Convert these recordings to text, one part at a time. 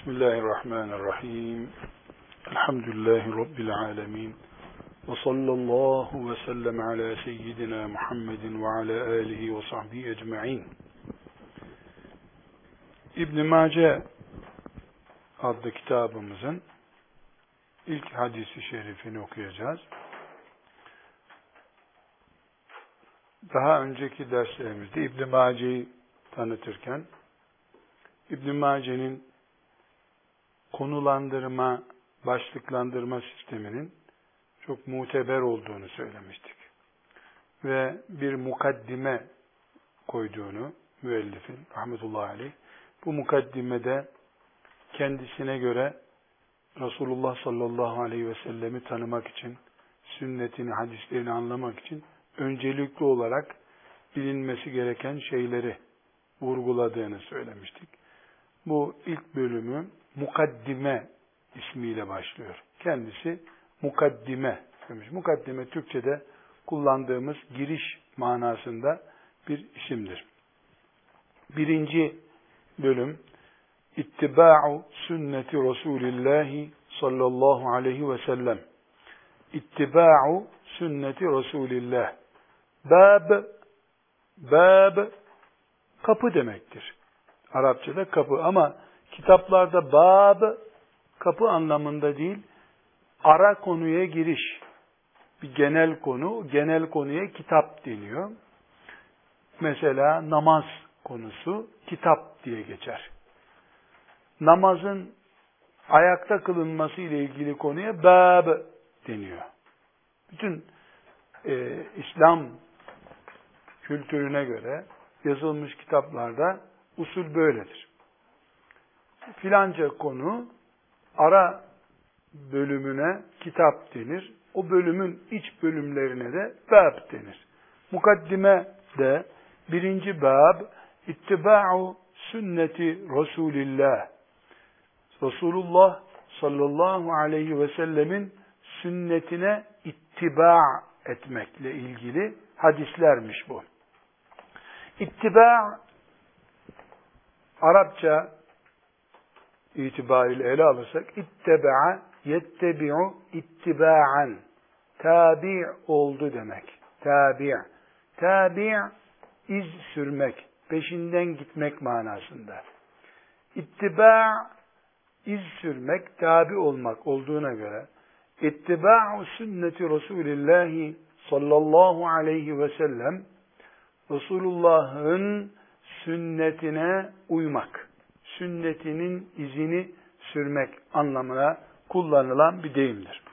Bismillahirrahmanirrahim. Elhamdülillahi Rabbil alemin. Ve sallallahu ve sellem ala seyyidina Muhammedin ve ala alihi ve sahbihi ecma'in. İbn-i Mace adlı kitabımızın ilk hadisi şerifini okuyacağız. Daha önceki derslerimizde İbn-i Mace'yi tanıtırken İbn-i Mace'nin konulandırma, başlıklandırma sisteminin çok muteber olduğunu söylemiştik. Ve bir mukaddime koyduğunu müellifin rahmetullahi aleyh, bu mukaddimede kendisine göre Resulullah sallallahu aleyhi ve sellemi tanımak için, sünnetini, hadislerini anlamak için öncelikli olarak bilinmesi gereken şeyleri vurguladığını söylemiştik. Bu ilk bölümü mukaddime ismiyle başlıyor. Kendisi mukaddime demiş. Mukaddime Türkçe'de kullandığımız giriş manasında bir isimdir. Birinci bölüm İttiba'u sünneti Resulillahi sallallahu aleyhi ve sellem. İttiba'u sünneti Resulillah. Bab kapı demektir. Arapçada kapı ama kitaplarda bab kapı anlamında değil, ara konuya giriş. Bir genel konu, genel konuya kitap deniyor. Mesela namaz konusu kitap diye geçer. Namazın ayakta kılınması ile ilgili konuya bab deniyor. Bütün İslam kültürüne göre yazılmış kitaplarda usul böyledir. Filanca konu ara bölümüne kitap denir. O bölümün iç bölümlerine de bab denir. Mukaddime de birinci bab ittiba'u sünneti Resulillah. Resulullah sallallahu aleyhi ve sellemin sünnetine ittiba etmekle ilgili hadislermiş bu. İttiba Arapça itibariyle ele alırsak itteba'a yettebi'u ittiba'an tabi' oldu demek. Tabi' iz sürmek, peşinden gitmek manasında. İttiba' iz sürmek, tabi olmak olduğuna göre ittiba'u sünneti Resulillahi sallallahu aleyhi ve sellem Resulullah'ın sünnetine uymak, sünnetinin izini sürmek anlamına kullanılan bir deyimdir.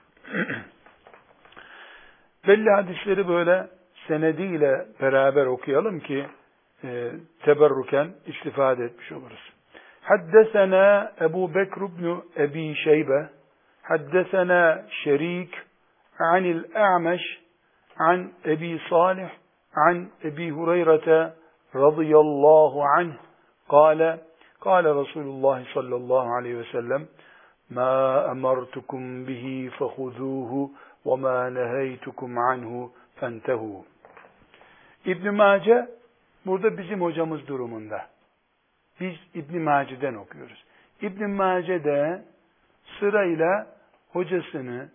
Belli hadisleri böyle senediyle beraber okuyalım ki teberruken istifade etmiş oluruz. Haddesena Ebu Bekr ibn Ebi Şeybe, haddesena Şerik, anil A'meş, an Ebi Salih, an Ebi Hureyre radıyallahu anh, قال رسول الله صلى الله عليه وسلم ما أمرتكم به فخذوه وما نهيتكم عنه فانتهوا. İbn Mace burada bizim hocamız durumunda. Biz İbn Mace'den okuyoruz. İbn Mace de sırayla hocasının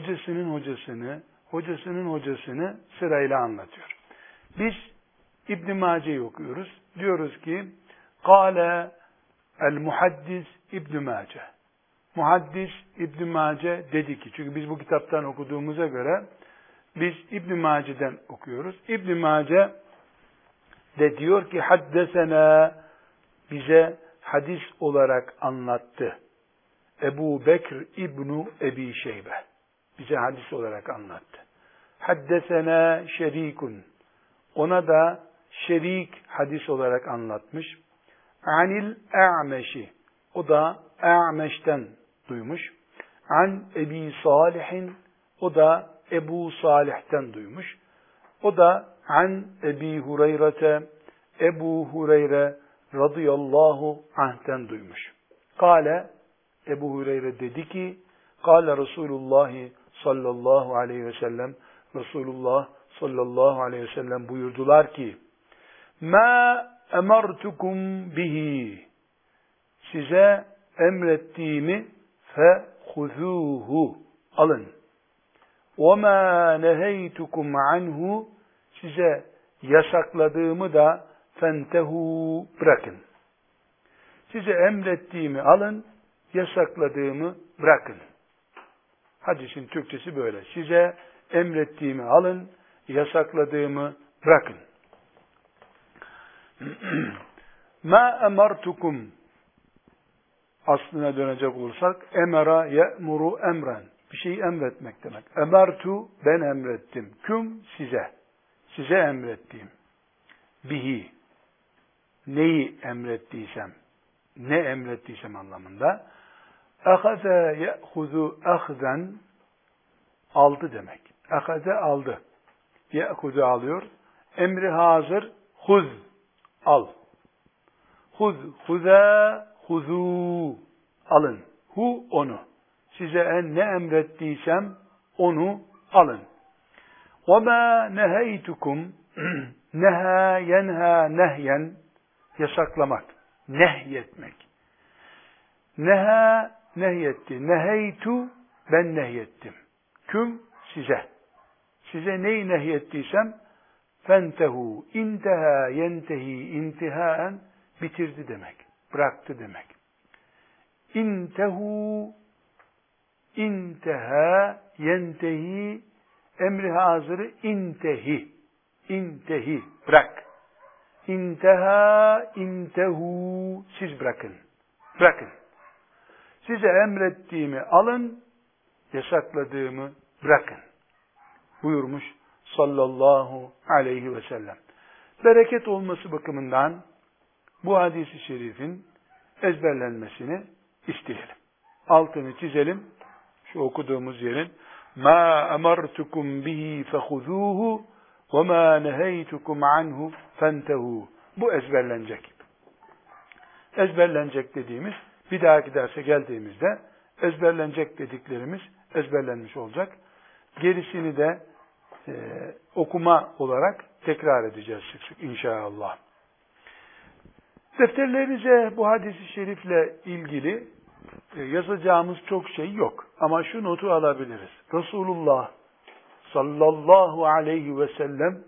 hocasını sırayla anlatıyor. Biz İbn Mace'yi okuyoruz. Diyoruz ki Kâle el-muhaddis İbn Mace. Muhaddis İbn Mace dedi ki, çünkü biz bu kitaptan okuduğumuza göre biz İbn Mace'den okuyoruz. İbn Mace de diyor ki haddesena, bize hadis olarak anlattı. Ebu Bekr İbn Ebi Şeybe bize hadis olarak anlattı. Haddesena Şerikun, ona da Şerik hadis olarak anlatmış. Anil A'meşi, o da A'meş'ten duymuş. An Ebi Salih'in, o da Ebu Salih'ten duymuş. O da an Ebi Hureyre, Ebu Hureyre radıyallahu anh'ten duymuş. Kale, Ebu Hureyre dedi ki, Kale Resulullah sallallahu aleyhi ve sellem, Resulullah sallallahu aleyhi ve sellem buyurdular ki, Ma emertukum bihi, size emrettiğimi fehuzuhu alın. وَمَا نَهَيْتُكُمْ عَنْهُ size yasakladığımı da fentehu bırakın. Size emrettiğimi alın, yasakladığımı bırakın. Hadisin Türkçesi böyle. Size emrettiğimi alın, yasakladığımı bırakın. Ma emartukum aslına dönecek olursak emara ye'muru emren. Bir şeyi emretmek demek. Emartu ben emrettim. Küm size. Size emrettiğim. Bihi. Neyi emrettiysem. Ne emrettiysem anlamında. Ahaze ye'huzu ahzen aldı demek. Ahaze aldı. Ye'huzu alıyor. Emri hazır. Huz. Al. Huz. Huza. Huzu. Alın. Hu onu. Size ne emrettiysem onu alın. وَمَا نَهَيْتُكُمْ neha yenha nehyen yasaklamak. Nehyetmek. Neha nehyetti. Neheytu ben nehyettim. Küm size. Size neyi nehyettiysem fentehu inteha yentehi intihaen bitirdi demek. Bıraktı demek. İntehu inteha yentehi emri hazırı intehi. İntehi bırak. İnteha intehu siz bırakın. Bırakın. Size emrettiğimi alın, yasakladığımı bırakın. Buyurmuş sallallahu aleyhi ve sellem. Bereket olması bakımından bu hadis-i şerifin ezberlenmesini isteyelim. Altını çizelim. Şu okuduğumuz yerin ma emartukum bihi fehuzuhu ve ma neheytukum anhu fentehu. Bu ezberlenecek. Ezberlenecek dediğimiz bir dahaki derse geldiğimizde ezberlenecek dediklerimiz ezberlenmiş olacak. Gerisini de okuma olarak tekrar edeceğiz sık sık inşallah. Defterlerinize bu hadis-i şerifle ilgili yazacağımız çok şey yok. Ama şu notu alabiliriz. Resulullah sallallahu aleyhi ve sellem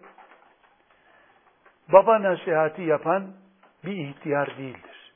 baba nasihati yapan bir ihtiyar değildir.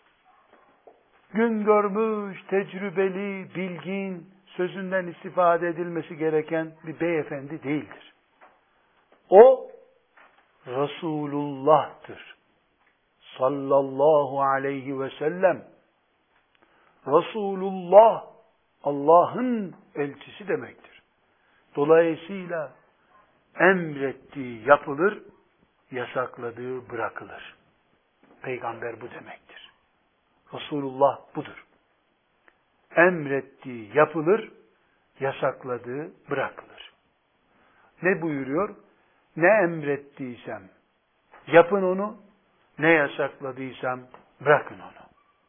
Gün görmüş, tecrübeli, bilgin, sözünden istifade edilmesi gereken bir beyefendi değildir. O Resulullah'tır. Sallallahu aleyhi ve sellem. Resulullah, Allah'ın elçisi demektir. Dolayısıyla emrettiği yapılır, yasakladığı bırakılır. Peygamber bu demektir. Resulullah budur. Emrettiği yapılır, yasakladığı bırakılır. Ne buyuruyor? Ne emrettiysem yapın onu, ne yasakladıysam bırakın onu.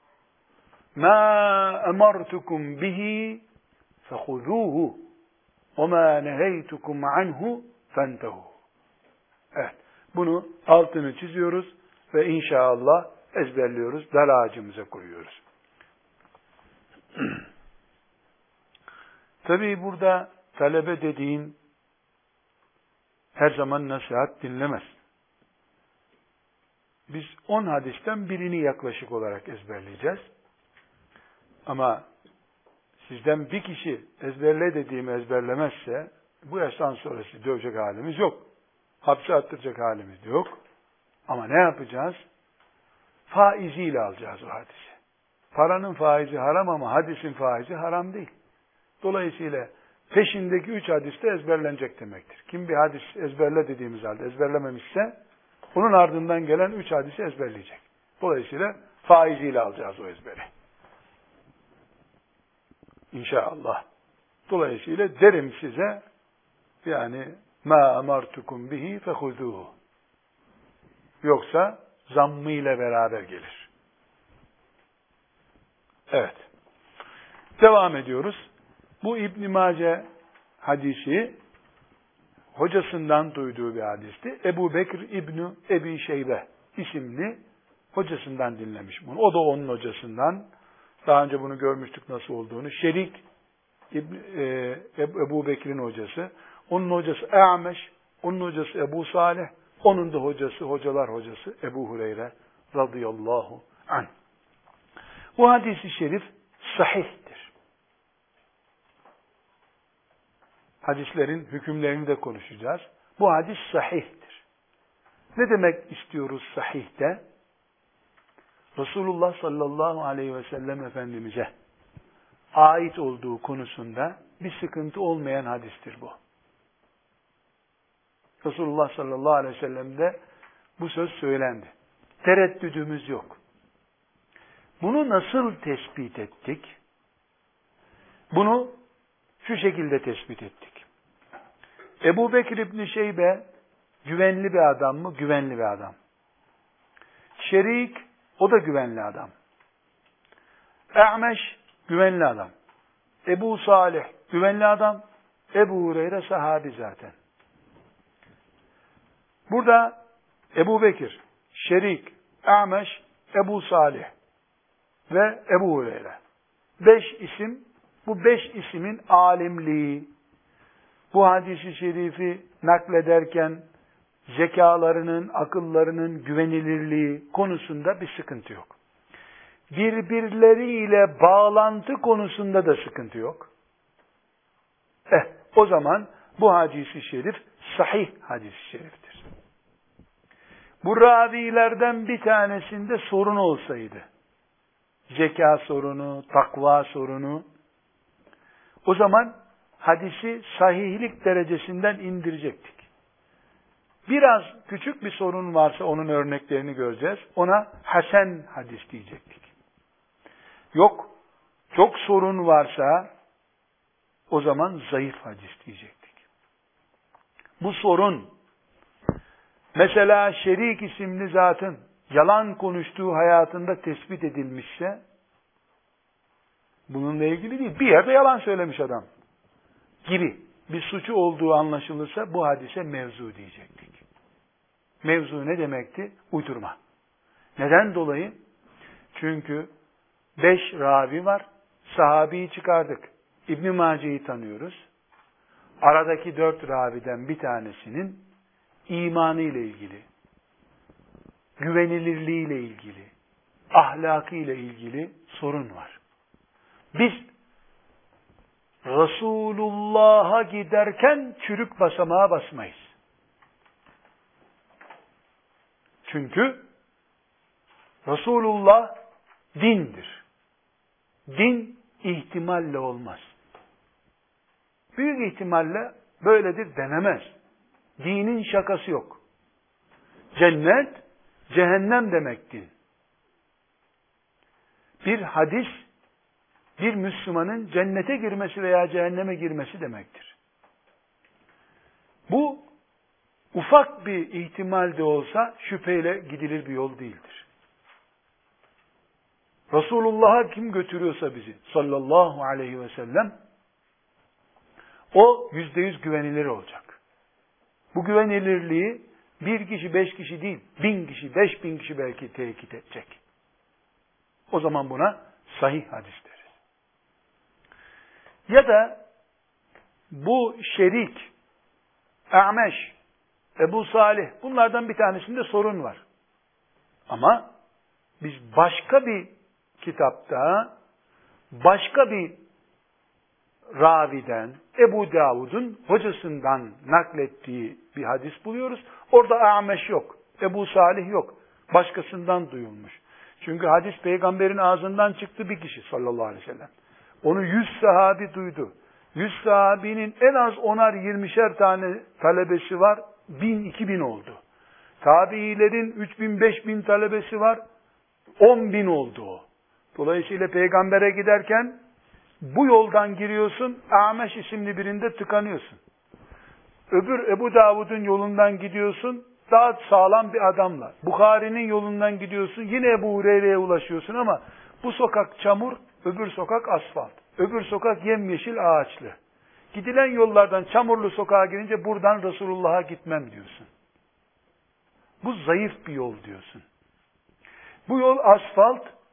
Ma emartukum bihi fehuzuhu ve ma neheytukum anhu fentehu. Evet, bunu altını çiziyoruz ve inşallah ezberliyoruz, dar ağacımıza koyuyoruz. Tabii burada talebe dediğin her zaman nasihat dinlemez. Biz 10 hadisten birini yaklaşık olarak ezberleyeceğiz. Ama sizden bir kişi ezberle dediğimi ezberlemezse bu yaştan sonrası dövecek halimiz yok. Hapse attıracak halimiz de yok. Ama ne yapacağız? Faiziyle alacağız o hadisi. Paranın faizi haram ama hadisin faizi haram değil. Dolayısıyla peşindeki 3 hadis de ezberlenecek demektir. Kim bir hadis ezberle dediğimiz halde ezberlememişse onun ardından gelen 3 hadisi ezberleyecek. Dolayısıyla faiziyle alacağız o ezberi. İnşallah. Dolayısıyla derim size yani ma emartukum bihi fehuzuhu. Yoksa zammı ile beraber gelir. Evet. Devam ediyoruz. Bu İbn Mace hadisi hocasından duyduğu bir hadisti. Ebu Bekir İbni Ebi Şeybe isimli hocasından dinlemiş bunu. O da onun hocasından Daha önce bunu görmüştük nasıl olduğunu. Şerik, Ebu Bekir'in hocası. Onun hocası A'meş, onun hocası Ebu Salih, onun da hocası, hocalar hocası Ebu Hureyre radıyallahu anh. Bu hadis-i şerif sahihtir. Hadislerin hükümlerini de konuşacağız. Bu hadis sahihtir. Ne demek istiyoruz sahihte? Resulullah sallallahu aleyhi ve sellem Efendimiz'e ait olduğu konusunda bir sıkıntı olmayan hadistir bu. Resulullah sallallahu aleyhi ve sellem'de bu söz söylendi. Tereddüdümüz yok. Bunu nasıl tespit ettik? Bunu şu şekilde tespit ettik. Ebu Bekir İbni Şeybe güvenli bir adam mı? Güvenli bir adam. Şerik, o da güvenli adam. A'meş, güvenli adam. Ebu Salih, güvenli adam. Ebu Hureyre sahabi zaten. Burada Ebu Bekir, Şerik, A'meş, Ebu Salih ve Ebu Hureyre. 5 isim, bu 5 ismin alimliği, bu hadis-i şerifi naklederken zekalarının, akıllarının güvenilirliği konusunda bir sıkıntı yok. Birbirleriyle bağlantı konusunda da sıkıntı yok. O zaman bu hadis-i şerif sahih hadis-i şeriftir. Bu ravilerden bir tanesinde sorun olsaydı, zeka sorunu, takva sorunu, o zaman hadisi sahihlik derecesinden indirecektik. Biraz küçük bir sorun varsa onun örneklerini göreceğiz. Ona hasen hadis diyecektik. Yok, çok sorun varsa o zaman zayıf hadis diyecektik. Bu sorun, mesela Şerik isimli zatın yalan konuştuğu hayatında tespit edilmişse, bununla ilgili değil, bir yerde yalan söylemiş adam gibi bir suçu olduğu anlaşılırsa bu hadise mevzu diyecektik. Mevzu ne demekti? Uydurma. Neden dolayı? Çünkü 5 ravi var. Sahabeyi çıkardık. İbn-i Mace'yi tanıyoruz. Aradaki 4 raviden bir tanesinin imanı ile ilgili, güvenilirliği ile ilgili, ahlakı ile ilgili sorun var. Biz Resulullah'a giderken çürük basamağa basmayız. Çünkü Resulullah dindir. Din ihtimalle olmaz. Büyük ihtimalle böyledir denemez. Dinin şakası yok. Cennet, cehennem demek din. Bir hadis, bir Müslümanın cennete girmesi veya cehenneme girmesi demektir. Bu, ufak bir ihtimal de olsa şüpheyle gidilir bir yol değildir. Resulullah'a kim götürüyorsa bizi sallallahu aleyhi ve sellem, o %100 güvenilir olacak. Bu güvenilirliği bir kişi, 5 kişi değil, 1000 kişi, 5000 kişi belki tekit edecek. O zaman buna sahih hadis deriz. Ya da bu Şerik, A'meş, Ebu Salih, bunlardan bir tanesinde sorun var. Ama biz başka bir kitapta, başka bir raviden, Ebu Davud'un hocasından naklettiği bir hadis buluyoruz. Orada A'meş yok, Ebu Salih yok. Başkasından duyulmuş. Çünkü hadis peygamberin ağzından çıktı bir kişi sallallahu aleyhi ve sellem. Onu 100 sahabi duydu. 100 sahabinin en az 10'ar 20'şer tane talebesi var. 1000-2000 oldu. Tabiilerin 3000-5000 talebesi var. 10.000 oldu o. Dolayısıyla peygambere giderken bu yoldan giriyorsun, A'meş isimli birinde tıkanıyorsun. Öbür Ebu Davud'un yolundan gidiyorsun, daha sağlam bir adamla. Bukhari'nin yolundan gidiyorsun, yine Ebu Hureyre'ye ulaşıyorsun ama bu sokak çamur, öbür sokak asfalt. Öbür sokak yemyeşil ağaçlı. Gidilen yollardan çamurlu sokağa girince buradan Resulullah'a gitmem diyorsun. Bu zayıf bir yol diyorsun. Bu yol asfalt,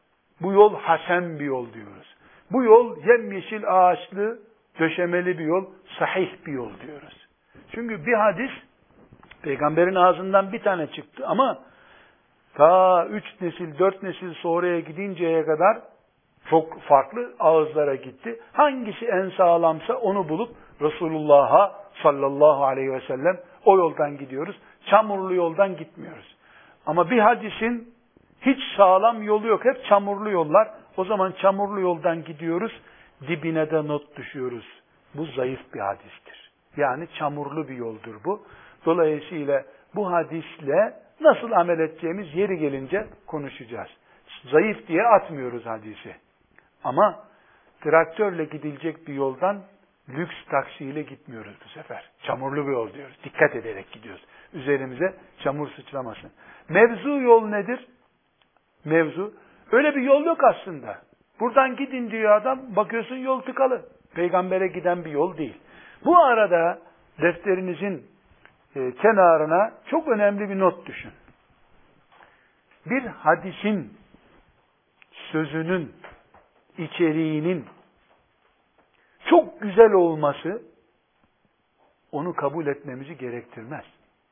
Bu yol hasen bir yol diyoruz. Bu yol yemyeşil ağaçlı, döşemeli bir yol, sahih bir yol diyoruz. Çünkü bir hadis peygamberin ağzından bir tane çıktı ama ta 3 nesil, 4 nesil sonraya gidinceye kadar çok farklı ağızlara gitti. Hangisi en sağlamsa onu bulup Resulullah'a sallallahu aleyhi ve sellem o yoldan gidiyoruz. Çamurlu yoldan gitmiyoruz. Ama bir hadisin hiç sağlam yolu yok. Hep çamurlu yollar. O zaman çamurlu yoldan gidiyoruz. Dibine de not düşüyoruz. Bu zayıf bir hadistir. Yani çamurlu bir yoldur bu. Dolayısıyla bu hadisle nasıl amel edeceğimiz yeri gelince konuşacağız. Zayıf diye atmıyoruz hadisi. Ama traktörle gidilecek bir yoldan lüks taksiyle gitmiyoruz bu sefer. Çamurlu bir yol diyoruz. Dikkat ederek gidiyoruz. Üzerimize çamur sıçramasın. Mevzu yol nedir? Mevzu. Öyle bir yol yok aslında. Buradan gidin diyor adam. Bakıyorsun yol tıkalı. Peygambere giden bir yol değil. Bu arada defterinizin kenarına çok önemli bir not düşün. Bir hadisin sözünün içeriğinin çok güzel olması onu kabul etmemizi gerektirmez.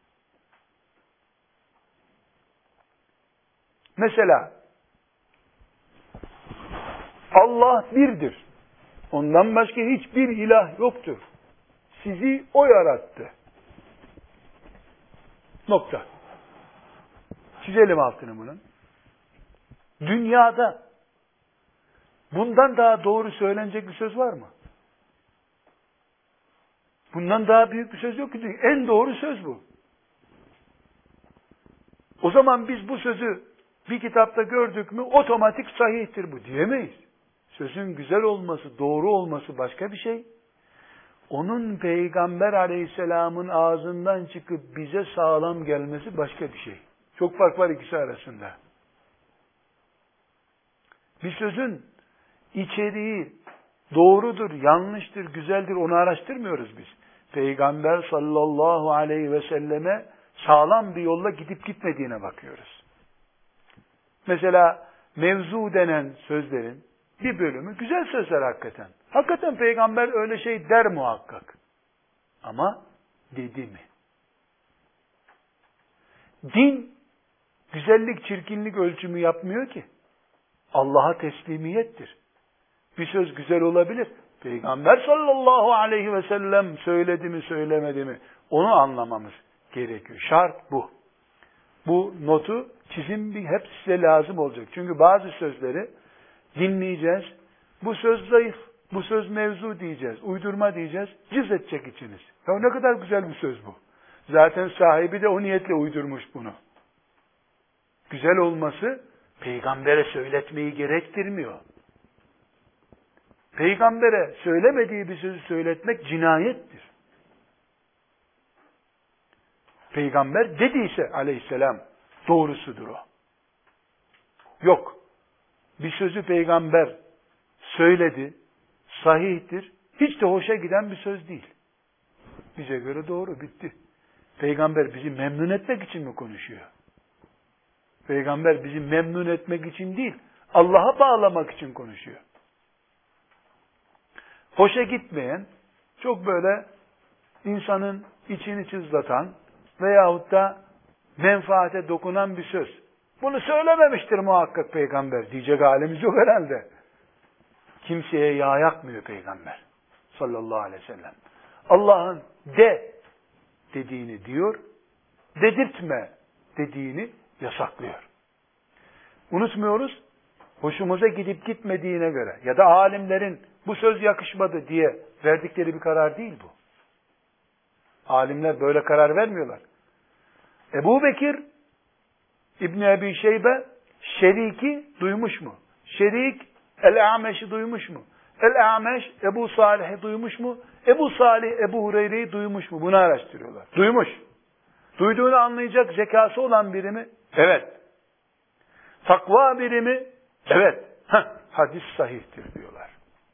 Mesela Allah birdir. Ondan başka hiçbir ilah yoktur. Sizi o yarattı. Nokta. Çizelim altını bunun. Dünyada bundan daha doğru söylenecek bir söz var mı? Bundan daha büyük bir söz yok ki. En doğru söz bu. O zaman biz bu sözü bir kitapta gördük mü otomatik sahihtir bu diyemeyiz. Sözün güzel olması, doğru olması başka bir şey. Onun Peygamber Aleyhisselam'ın ağzından çıkıp bize sağlam gelmesi başka bir şey. Çok fark var ikisi arasında. Bir sözün içeriği doğrudur, yanlıştır, güzeldir onu araştırmıyoruz biz. Peygamber sallallahu aleyhi ve selleme sağlam bir yolla gidip gitmediğine bakıyoruz. Mesela mevzu denen sözlerin bir bölümü güzel sözler hakikaten. Hakikaten peygamber öyle şey der muhakkak. Ama dedi mi? Din güzellik, çirkinlik ölçümü yapmıyor ki. Allah'a teslimiyettir. Bir söz güzel olabilir. Peygamber sallallahu aleyhi ve sellem söyledi mi söylemedi mi onu anlamamız gerekiyor. Şart bu. Bu notu çizim hep size lazım olacak. Çünkü bazı sözleri dinleyeceğiz. Bu söz zayıf, bu söz mevzu diyeceğiz, uydurma diyeceğiz. Cız edecek içiniz. Ya ne kadar güzel bir söz bu. Zaten sahibi de o niyetle uydurmuş bunu. Güzel olması peygambere söyletmeyi gerektirmiyor. Peygambere söylemediği bir sözü söyletmek cinayettir. Peygamber dediyse aleyhisselam doğrusudur o. Yok. Bir sözü peygamber söyledi, sahihtir, hiç de hoşa giden bir söz değil. Bize göre doğru, bitti. Peygamber bizi memnun etmek için mi konuşuyor? Peygamber bizi memnun etmek için değil, Allah'a bağlamak için konuşuyor. Hoşa gitmeyen, çok böyle insanın içini çızlatan veyahut da menfaate dokunan bir söz. Bunu söylememiştir muhakkak peygamber diyecek halimiz yok herhalde. Kimseye yağ yakmıyor peygamber sallallahu aleyhi ve sellem. Allah'ın dediğini diyor, dedirtme dediğini yasaklıyor. Unutmuyoruz, hoşumuza gidip gitmediğine göre ya da alimlerin bu söz yakışmadı diye verdikleri bir karar değil bu. Alimler böyle karar vermiyorlar. Ebu Bekir İbn Ebi Şeybe Şerik'i duymuş mu? Şerik El-A'meş'i duymuş mu? El-A'meş Ebu Salih'i duymuş mu? Ebu Salih Ebu Hureyre'yi duymuş mu? Bunu araştırıyorlar. Duymuş. Duyduğunu anlayacak zekası olan biri mi? Evet. Takva biri mi? Evet. Hadis sahihtir diyorlar.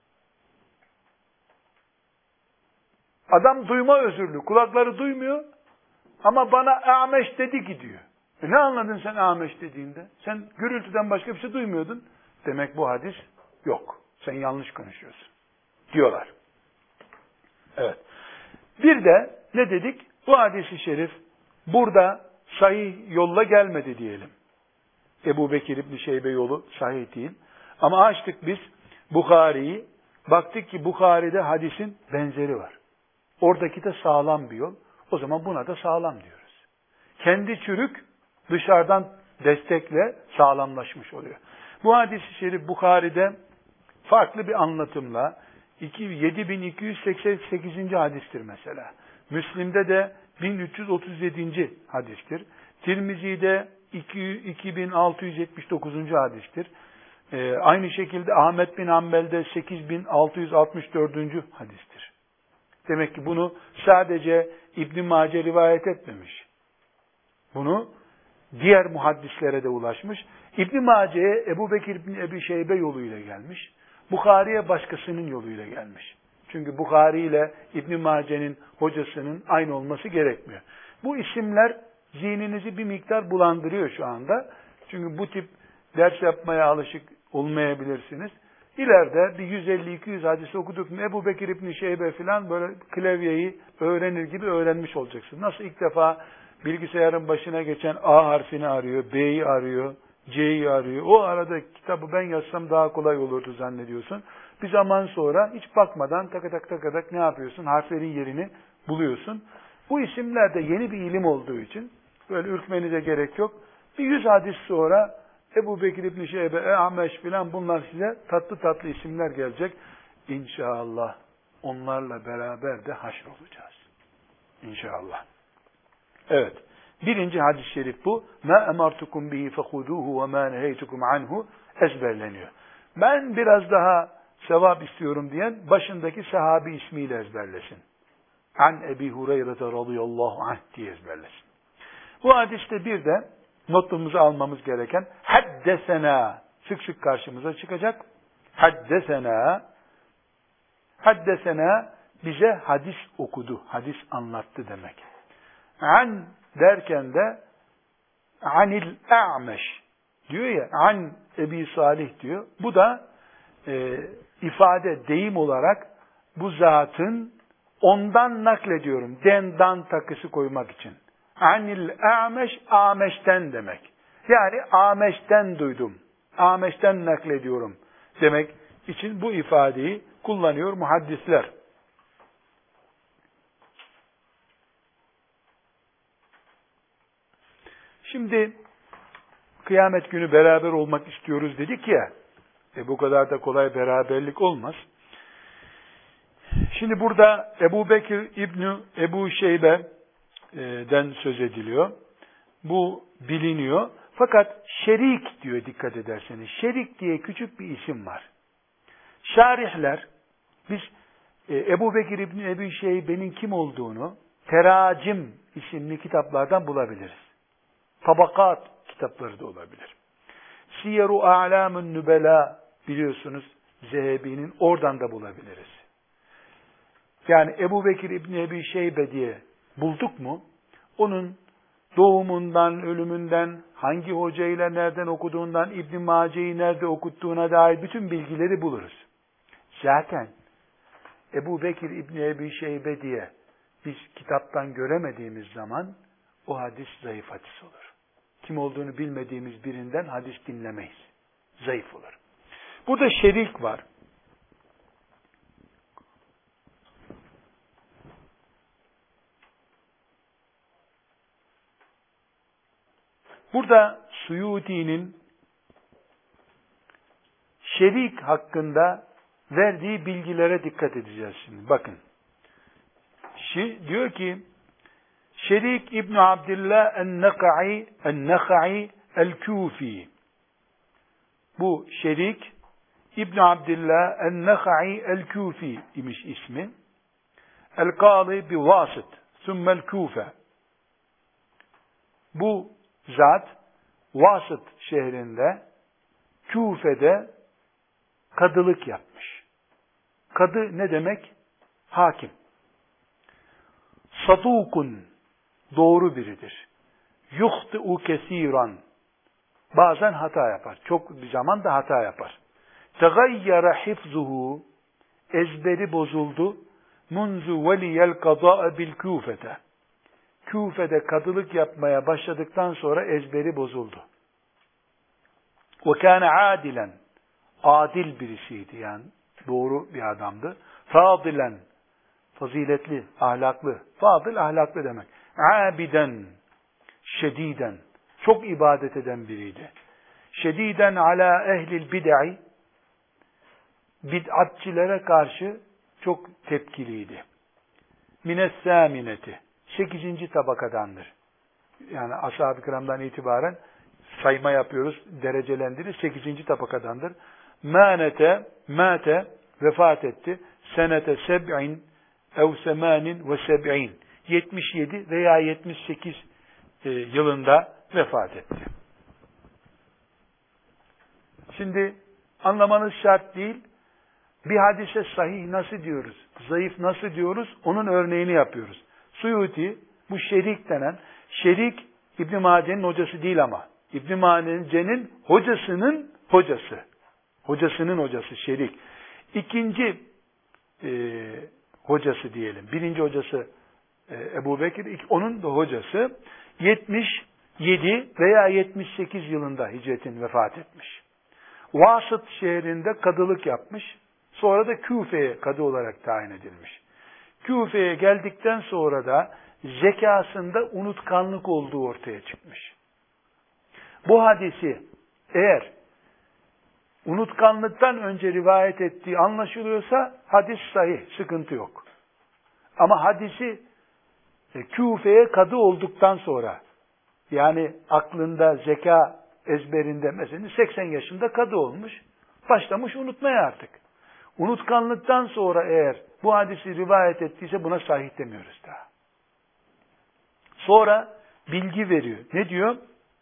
Adam duyma özürlü. Kulakları duymuyor ama bana A'meş dedi ki diyor. Ne anladın sen A'meş dediğinde? Sen gürültüden başka bir şey duymuyordun. demek bu hadis yok. Sen yanlış konuşuyorsun diyorlar. Evet. Bir de ne dedik? Bu hadis-i şerif burada sahih yolla gelmedi diyelim. Ebu Bekir İbni Şeybe yolu sahih değil. Ama açtık biz Bukhari'yi. Baktık ki Bukhari'de hadisin benzeri var. Oradaki de sağlam bir yol. O zaman buna da sağlam diyoruz. Kendi çürük dışarıdan destekle sağlamlaşmış oluyor. Bu hadis-i şerif Bukhari'de farklı bir anlatımla 7288. hadistir mesela. Müslim'de de 1337. hadistir. Tirmizi'de 2679. hadistir. Aynı şekilde Ahmet bin Hanbel'de 8664. hadistir. Demek ki bunu sadece İbn Mace rivayet etmemiş. Bunu diğer muhaddislere de ulaşmış. İbn Mace'ye Ebu Bekir bin Ebi Şeybe yoluyla gelmiş. Bukhari'ye başkasının yoluyla gelmiş. Çünkü Bukhari ile İbn Mace'nin hocasının aynı olması gerekmiyor. Bu isimler zihninizi bir miktar bulandırıyor şu anda. Çünkü bu tip ders yapmaya alışık olmayabilirsiniz. İleride bir 150-200 hadis okuduk mu Ebu Bekir İbn Şeybe falan böyle klavyeyi öğrenir gibi öğrenmiş olacaksınız. Nasıl ilk defa bilgisayarın başına geçen A harfini arıyor, B'yi arıyor, C'yi arıyor. O arada kitabı ben yazsam daha kolay olurdu zannediyorsun. Bir zaman sonra hiç bakmadan tak ne yapıyorsun? Harflerin yerini buluyorsun. Bu isimler de yeni bir ilim olduğu için böyle ürkmenize gerek yok. Bir 100 hadis sonra Ebu Bekir İbn Şeybe, Ameş filan bunlar size tatlı tatlı isimler gelecek. İnşallah onlarla beraber de haşr olacağız. İnşallah. Evet. Birinci hadis-i şerif bu. مَا اَمَرْتُكُمْ بِهِ فَخُذُوهُ وَمَا نَهَيْتُكُمْ عَنْهُ ezberleniyor. Ben biraz daha sevap istiyorum diyen başındaki sahabi ismiyle ezberlesin. An Ebi Hureyre radıyallahu anh diye ezberlesin. Bu hadiste bir de notumuzu almamız gereken haddesena sık sık karşımıza çıkacak. Haddesena bize hadis okudu, hadis anlattı demek. An derken de anil a'meş diyor ya, an Ebi Salih diyor. Bu da ifade, deyim olarak bu zatın ondan naklediyorum. Den-dan takısı koymak için. Anil a'meş, Ameş'ten demek. Yani Ameş'ten duydum. Ameş'ten naklediyorum demek için bu ifadeyi kullanıyor muhaddisler. Şimdi kıyamet günü beraber olmak istiyoruz dedik ya. Bu kadar da kolay beraberlik olmaz. Şimdi burada Ebu Bekir İbni Ebu Şeybe'den söz ediliyor. Bu biliniyor. Fakat şerik diyor dikkat ederseniz. Şerik diye küçük bir isim var. Şarihler, biz Ebu Bekir İbni Ebu Şeybe'nin kim olduğunu Teracim isimli kitaplardan bulabiliriz. Tabakat kitapları da olabilir. Siyer-u A'lamün Nübela biliyorsunuz Zehebi'nin, oradan da bulabiliriz. Yani Ebu Bekir İbni Ebi Şeybe diye bulduk mu, onun doğumundan, ölümünden, hangi hocayla nereden okuduğundan, İbn Mace'yi nerede okuttuğuna dair bütün bilgileri buluruz. Zaten Ebu Bekir İbni Ebi Şeybe diye biz kitaptan göremediğimiz zaman o hadis zayıf hadis olur. Kim olduğunu bilmediğimiz birinden hadis dinlemeyiz. Zayıf olur. Burada şerik var. Burada Suyuti'nin şerik hakkında verdiği bilgilere dikkat edeceğiz şimdi. Bakın. Diyor ki Şerik İbn Abdillah el-Naka'i el-Kufi. Bu Şerik İbn Abdillah el-Naka'i el-Kufi imiş ismi. El-Kâli bi Vasıt, sümmel Kufe. Bu zat Vasıt şehrinde Kufe'de kadılık yapmış. Kadı ne demek? Hakim. Sadukun, doğru biridir. Yuhti'u kesiran, Bazen hata yapar. Çok bir zaman da hata yapar. Tegayyara hifzuhu, ezberi bozuldu. Munzu veliyel qada'a bil Küfete. Küfe'de kadılık yapmaya başladıktan sonra ezberi bozuldu. Ve kâne adilen, adil birisiydi, yani doğru bir adamdı. Fadilen, faziletli, ahlaklı. Fadil, ahlaklı demek. Abiden, şediden, çok ibadet eden biriydi. Şediden ala ehlil bid'i, bid'atçilere karşı çok tepkiliydi. Minessâmineti, 8. tabakadandır. Yani ashab-ı kiramdan itibaren sayma yapıyoruz, derecelendirir. 8. tabakadandır. Mâte, vefat etti. Senete seb'in ev semânin ve seb'in. 77 veya 78 yılında vefat etti. Şimdi anlamanız şart değil. Bir hadise sahih nasıl diyoruz, zayıf nasıl diyoruz, onun örneğini yapıyoruz. Suyuti, bu Şerik denen, Şerik İbn Mace'nin hocası değil ama, İbn Mace'nin hocasının hocası. Hocasının hocası Şerik. İkinci hocası diyelim. Birinci hocası Ebu Bekir, onun da hocası 77 veya 78 yılında hicretin vefat etmiş. Vasıt şehrinde kadılık yapmış. Sonra da Küfe'ye kadı olarak tayin edilmiş. Küfe'ye geldikten sonra da zekasında unutkanlık olduğu ortaya çıkmış. Bu hadisi eğer unutkanlıktan önce rivayet ettiği anlaşılıyorsa hadis sahih, sıkıntı yok. Ama hadisi Küfe'ye kadı olduktan sonra, yani aklında, zeka ezberinde mesela 80 yaşında kadı olmuş, başlamış unutmaya artık. Unutkanlıktan sonra eğer bu hadisi rivayet ettiyse buna sahih demiyoruz daha. Sonra bilgi veriyor. Ne diyor?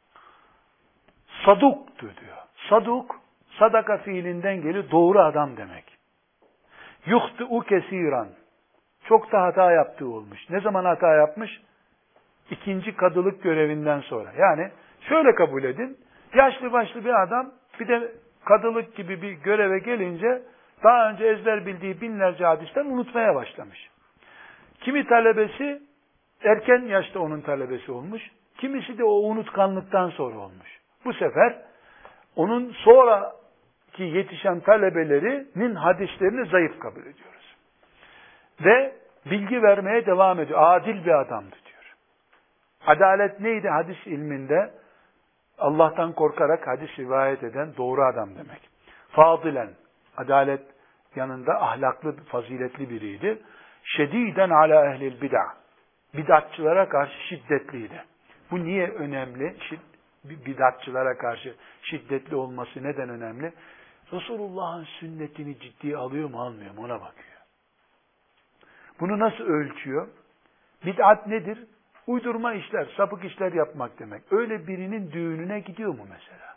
Saduktu diyor. Saduk, sadaka fiilinden geliyor, doğru adam demek. Yuhti'u kesiran. Çok da hata yaptığı olmuş. Ne zaman hata yapmış? 2. kadılık görevinden sonra. Yani şöyle kabul edin, yaşlı başlı bir adam bir de kadılık gibi bir göreve gelince daha önce ezber bildiği binlerce hadisten unutmaya başlamış. Kimi talebesi erken yaşta onun talebesi olmuş, kimisi de o unutkanlıktan sonra olmuş. Bu sefer onun sonraki yetişen talebelerinin hadislerini zayıf kabul ediyoruz. Ve bilgi vermeye devam ediyor. Adil bir adamdı diyor. Adalet neydi hadis ilminde? Allah'tan korkarak hadis rivayet eden doğru adam demek. Fadilen, adalet yanında ahlaklı, faziletli biriydi. Şediden ala ehlil bid'a. Bidatçılara karşı şiddetliydi. Bu niye önemli? Bidatçılara karşı şiddetli olması neden önemli? Resulullah'ın sünnetini ciddiye alıyor mu, almıyor mu ona bakıyor. Bunu nasıl ölçüyor? Bid'at nedir? Uydurma işler, sapık işler yapmak demek. Öyle birinin düğününe gidiyor mu mesela?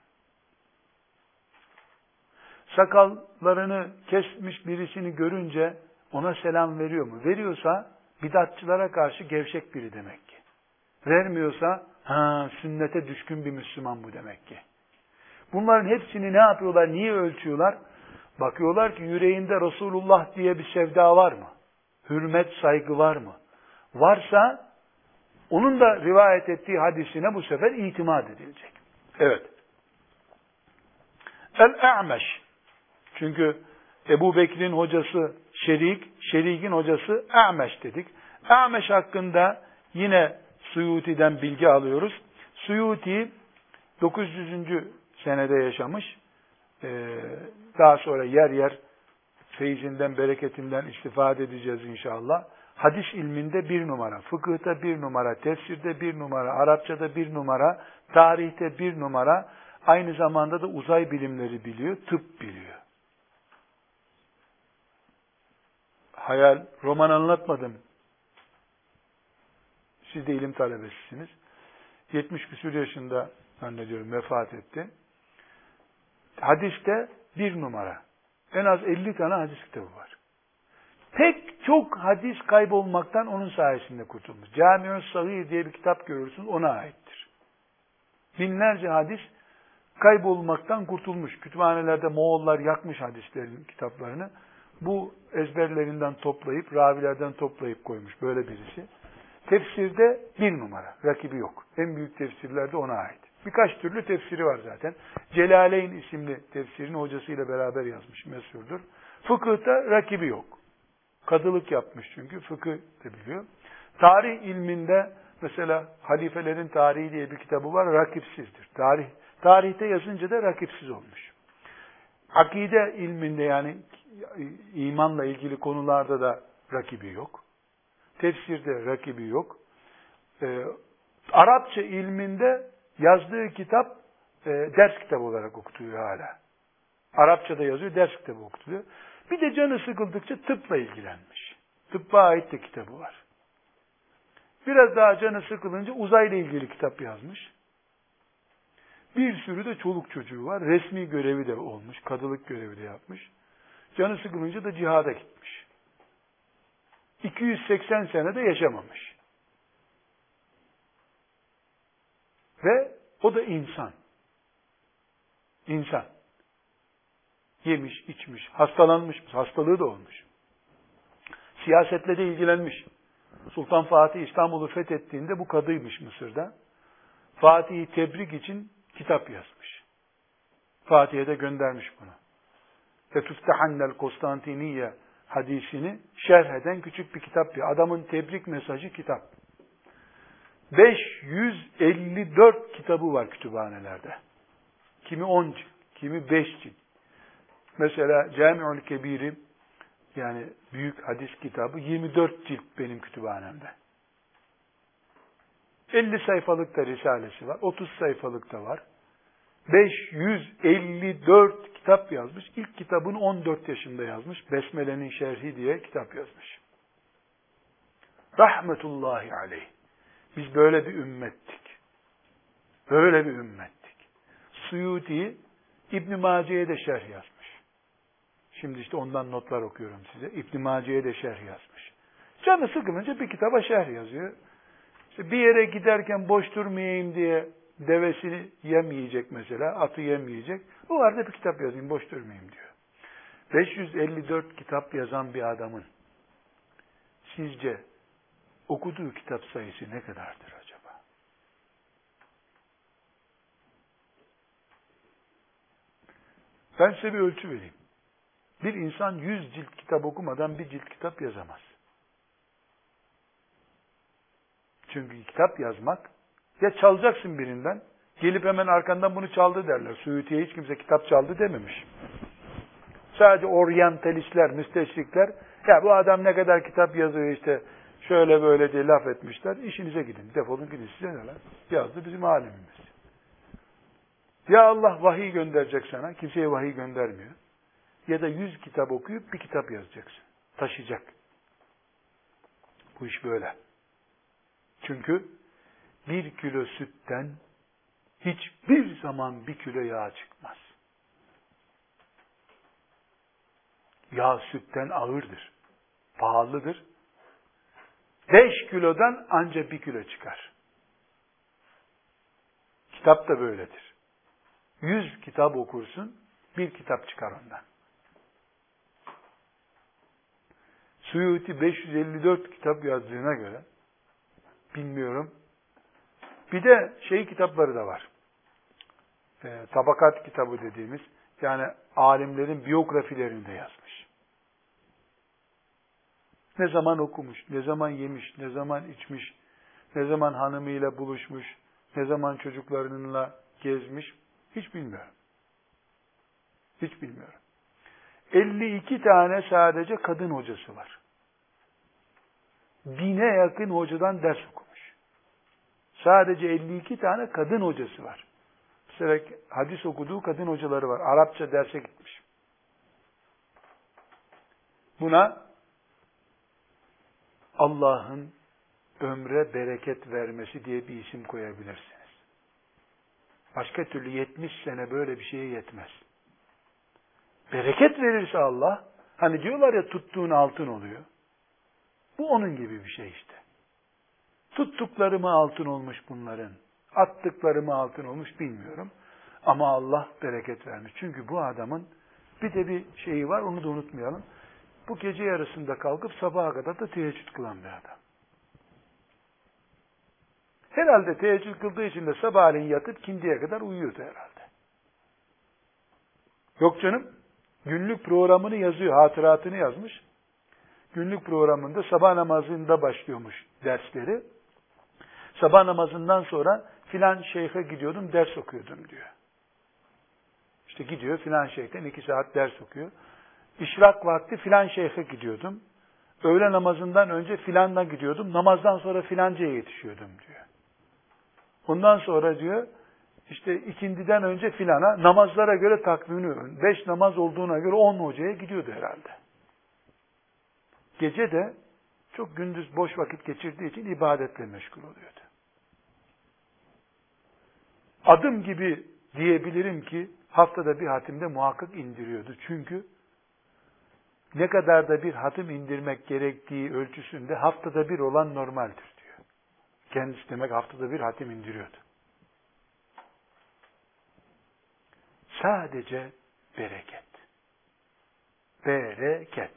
Sakallarını kesmiş birisini görünce ona selam veriyor mu? Veriyorsa bidatçılara karşı gevşek biri demek ki. Vermiyorsa sünnete düşkün bir Müslüman bu demek ki. Bunların hepsini ne yapıyorlar? Niye ölçüyorlar? Bakıyorlar ki yüreğinde Resulullah diye bir sevda var mı? Hürmet, saygı var mı? Varsa onun da rivayet ettiği hadisine bu sefer itimat edilecek. Evet. El-A'meş. Çünkü Ebu Bekir'in hocası Şerik, Şerik'in hocası A'meş dedik. A'meş hakkında yine Suyuti'den bilgi alıyoruz. Suyuti 900. senede yaşamış. Daha sonra yer yer feyzinden, bereketinden istifade edeceğiz inşallah. Hadis ilminde 1 numara, fıkıhta 1 numara, tefsirde 1 numara, Arapçada 1 numara, tarihte 1 numara, aynı zamanda da uzay bilimleri biliyor, tıp biliyor. Hayal, roman anlatmadım. Siz de ilim talebesisiniz. 70 küsur yaşında zannediyorum vefat etti. Hadiste 1 numara. En az 50 tane hadis kitabı var. Pek çok hadis kaybolmaktan onun sayesinde kurtulmuş. Cami-ül Sahih diye bir kitap görürsünüz, ona aittir. Binlerce hadis kaybolmaktan kurtulmuş. Kütüphanelerde Moğollar yakmış hadislerin kitaplarını. Bu ezberlerinden toplayıp, ravilerden toplayıp koymuş böyle birisi. Tefsirde 1 numara, rakibi yok. En büyük tefsirlerde ona ait. Birkaç türlü tefsiri var zaten. Celaleyn isimli tefsirini hocasıyla beraber yazmış, meşhurdur. Fıkıhta rakibi yok. Kadılık yapmış çünkü, fıkıh da biliyor. Tarih ilminde mesela Halifelerin Tarihi diye bir kitabı var, rakipsizdir. Tarihte yazınca da rakipsiz olmuş. Akide ilminde yani imanla ilgili konularda da rakibi yok. Tefsirde rakibi yok. Arapça ilminde yazdığı kitap ders kitabı olarak okutuluyor hala. Arapçada yazıyor, ders kitabı okutuluyor. Bir de canı sıkıldıkça tıpla ilgilenmiş. Tıbba ait de kitabı var. Biraz daha canı sıkılınca uzayla ilgili kitap yazmış. Bir sürü de çoluk çocuğu var. Resmi görevi de olmuş, kadılık görevi de yapmış. Canı sıkılınca da cihada gitmiş. 280 sene de yaşamamış. Ve o da insan. İnsan. Yemiş, içmiş, hastalanmış, hastalığı da olmuş. Siyasetle de ilgilenmiş. Sultan Fatih İstanbul'u fethettiğinde bu kadıymış Mısır'da. Fatih'i tebrik için kitap yazmış. Fatih'e de göndermiş bunu. Fetuftahannel Konstantiniye hadisini şerh eden küçük bir kitap diyor. Adamın tebrik mesajı kitap. 554 kitabı var kütüphanelerde. Kimi 10 cilt, kimi 5 cilt. Mesela Cami'ül Kebir'i yani büyük hadis kitabı 24 cilt benim kütüphanemde. 50 sayfalık da risalesi var. 30 sayfalık da var. 554 kitap yazmış. İlk kitabını 14 yaşında yazmış. Besmele'nin şerhi diye kitap yazmış. Rahmetullahi aleyh. Biz böyle bir ümmettik. Böyle bir ümmettik. Suyuti İbn Mace'ye de şerh yazmış. Şimdi işte ondan notlar okuyorum size. İbn Mace'ye de şerh yazmış. Canı sıkılınca bir kitaba şerh yazıyor. İşte bir yere giderken boş durmayayım diye devesini yemeyecek mesela, atı yemeyecek. O arada bir kitap yazayım, boş durmayayım diyor. 554 kitap yazan bir adamın sizce okuduğu kitap sayısı ne kadardır acaba? Ben size bir ölçü vereyim. Bir insan 100 cilt kitap okumadan bir cilt kitap yazamaz. Çünkü kitap yazmak, ya çalacaksın birinden, gelip hemen arkandan bunu çaldı derler. Suyuti'ye hiç kimse kitap çaldı dememiş. Sadece oryantalistler, müsteşrikler, ya bu adam ne kadar kitap yazıyor işte, şöyle böyle diye laf etmişler, işinize gidin, defolun gidin, size ne lan? Yazdı bizim alimimiz. Ya Allah vahiy gönderecek sana, kimseye vahiy göndermiyor. Ya da 100 kitap okuyup bir kitap yazacaksın. Taşıyacak. Bu iş böyle. Çünkü 1 kilo sütten hiçbir zaman 1 kilo yağ çıkmaz. Yağ sütten ağırdır. Pahalıdır. 5 kilodan ancak 1 kilo çıkar. Kitap da böyledir. 100 kitap okursun, 1 kitap çıkar ondan. Suyuti 554 kitap yazdığına göre, bilmiyorum. Bir de kitapları da var. Tabakat kitabı dediğimiz, yani alimlerin biyografilerini de yazmış. Ne zaman okumuş, ne zaman yemiş, ne zaman içmiş, ne zaman hanımıyla buluşmuş, ne zaman çocuklarınınla gezmiş, hiç bilmiyorum. Hiç bilmiyorum. 52 tane sadece kadın hocası var. 1000'e yakın hocadan ders okumuş. Sadece 52 tane kadın hocası var. Mesela hadis okuduğu kadın hocaları var. Arapça derse gitmiş. Buna Allah'ın ömre bereket vermesi diye bir isim koyabilirsiniz. Başka türlü 70 sene böyle bir şeye yetmez. Bereket verirse Allah, hani diyorlar ya tuttuğun altın oluyor. Bu onun gibi bir şey işte. Tuttuklarımı altın olmuş bunların. Attıklarımı altın olmuş bilmiyorum. Ama Allah bereket vermiş. Çünkü bu adamın bir de bir şeyi var, onu da unutmayalım. Bu gece yarısında kalkıp sabaha kadar da teheccüd kılan bir adam. Herhalde teheccüd kıldığı için de sabahleyin yatıp kindiye kadar uyuyordu herhalde. Yok canım, günlük programını yazıyor, hatıratını yazmış. Günlük programında sabah namazında başlıyormuş dersleri. Sabah namazından sonra filan şeyhe gidiyordum, ders okuyordum diyor. İşte gidiyor filan şeyhten 2 saat ders okuyor. İşrak vakti filan şeyhe gidiyordum. Öğle namazından önce filanla gidiyordum. Namazdan sonra filancaya yetişiyordum diyor. Ondan sonra diyor, işte ikindiden önce filana, namazlara göre takvimini, 5 namaz olduğuna göre 10 hocaya gidiyordu herhalde. Gece de çok gündüz boş vakit geçirdiği için ibadetle meşgul oluyordu. Adım gibi diyebilirim ki haftada bir hatimde muhakkak indiriyordu. Çünkü ne kadar da bir hatim indirmek gerektiği ölçüsünde haftada bir olan normaldir diyor. Kendisi demek haftada bir hatim indiriyordu. Sadece bereket. Bereket.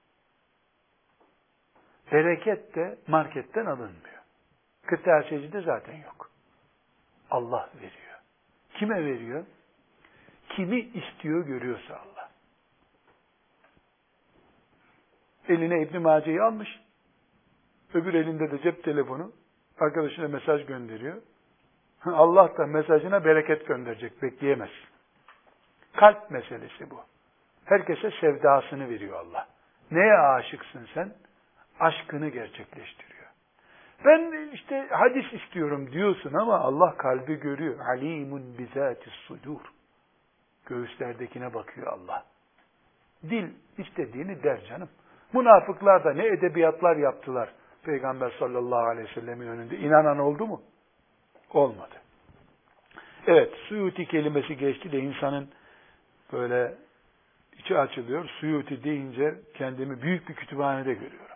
Bereket de marketten alınmıyor. Kırtasiyecide zaten yok. Allah veriyor. Kime veriyor? Kimi istiyor görüyorsa Allah. Eline İbn Mace'yi almış. Öbür elinde de cep telefonu. Arkadaşına mesaj gönderiyor. Allah da mesajına bereket gönderecek. Bekleyemez. Kalp meselesi bu. Herkese sevdasını veriyor Allah. Neye aşıksın sen? Aşkını gerçekleştiriyor. Ben işte hadis istiyorum diyorsun ama Allah kalbi görüyor. Alimun bizatis sudur. Göğüslerdekine bakıyor Allah. Dil istediğini der canım. Münafıklar da ne edebiyatlar yaptılar Peygamber sallallahu aleyhi ve sellemin önünde. İnanan oldu mu? Olmadı. Evet, Suyuti kelimesi geçti de insanın böyle içi açılıyor. Suyuti deyince kendimi büyük bir kütüphanede görüyorum.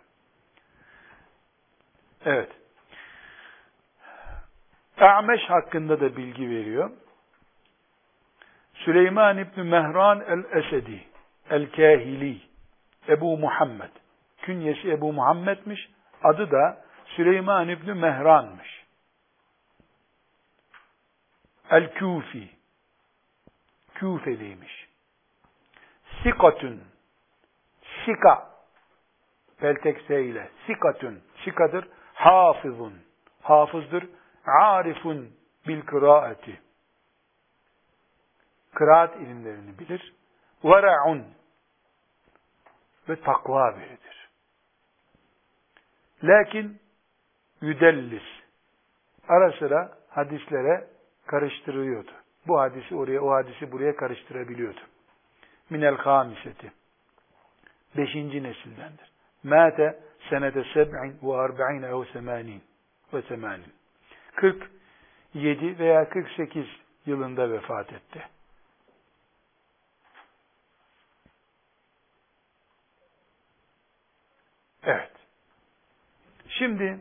Evet. A'meş hakkında da bilgi veriyor. Süleyman İbni Mehran el-Esedi, el-Kahili, Ebu Muhammed. Künyesi Ebu Muhammed'miş. Adı da Süleyman İbni Mehran'mış. El-Kufi. Küfeliymiş. Sikatun. Sika. Peltekse ile. Sikatun. Sikadır. Hafızun. Hafızdır. Arifun bil kıraati. Kıraat ilimlerini bilir. Vera'un. Ve takva biridir. Lakin yüdellis. Ara sıra hadislere karıştırıyordu. Bu hadisi oraya, o hadisi buraya karıştırabiliyordu. Minel hamiseti. 5. nesildendir. Mâte senede 47 ev 80 ve 80. 47 veya 48 yılında vefat etti. Evet. Şimdi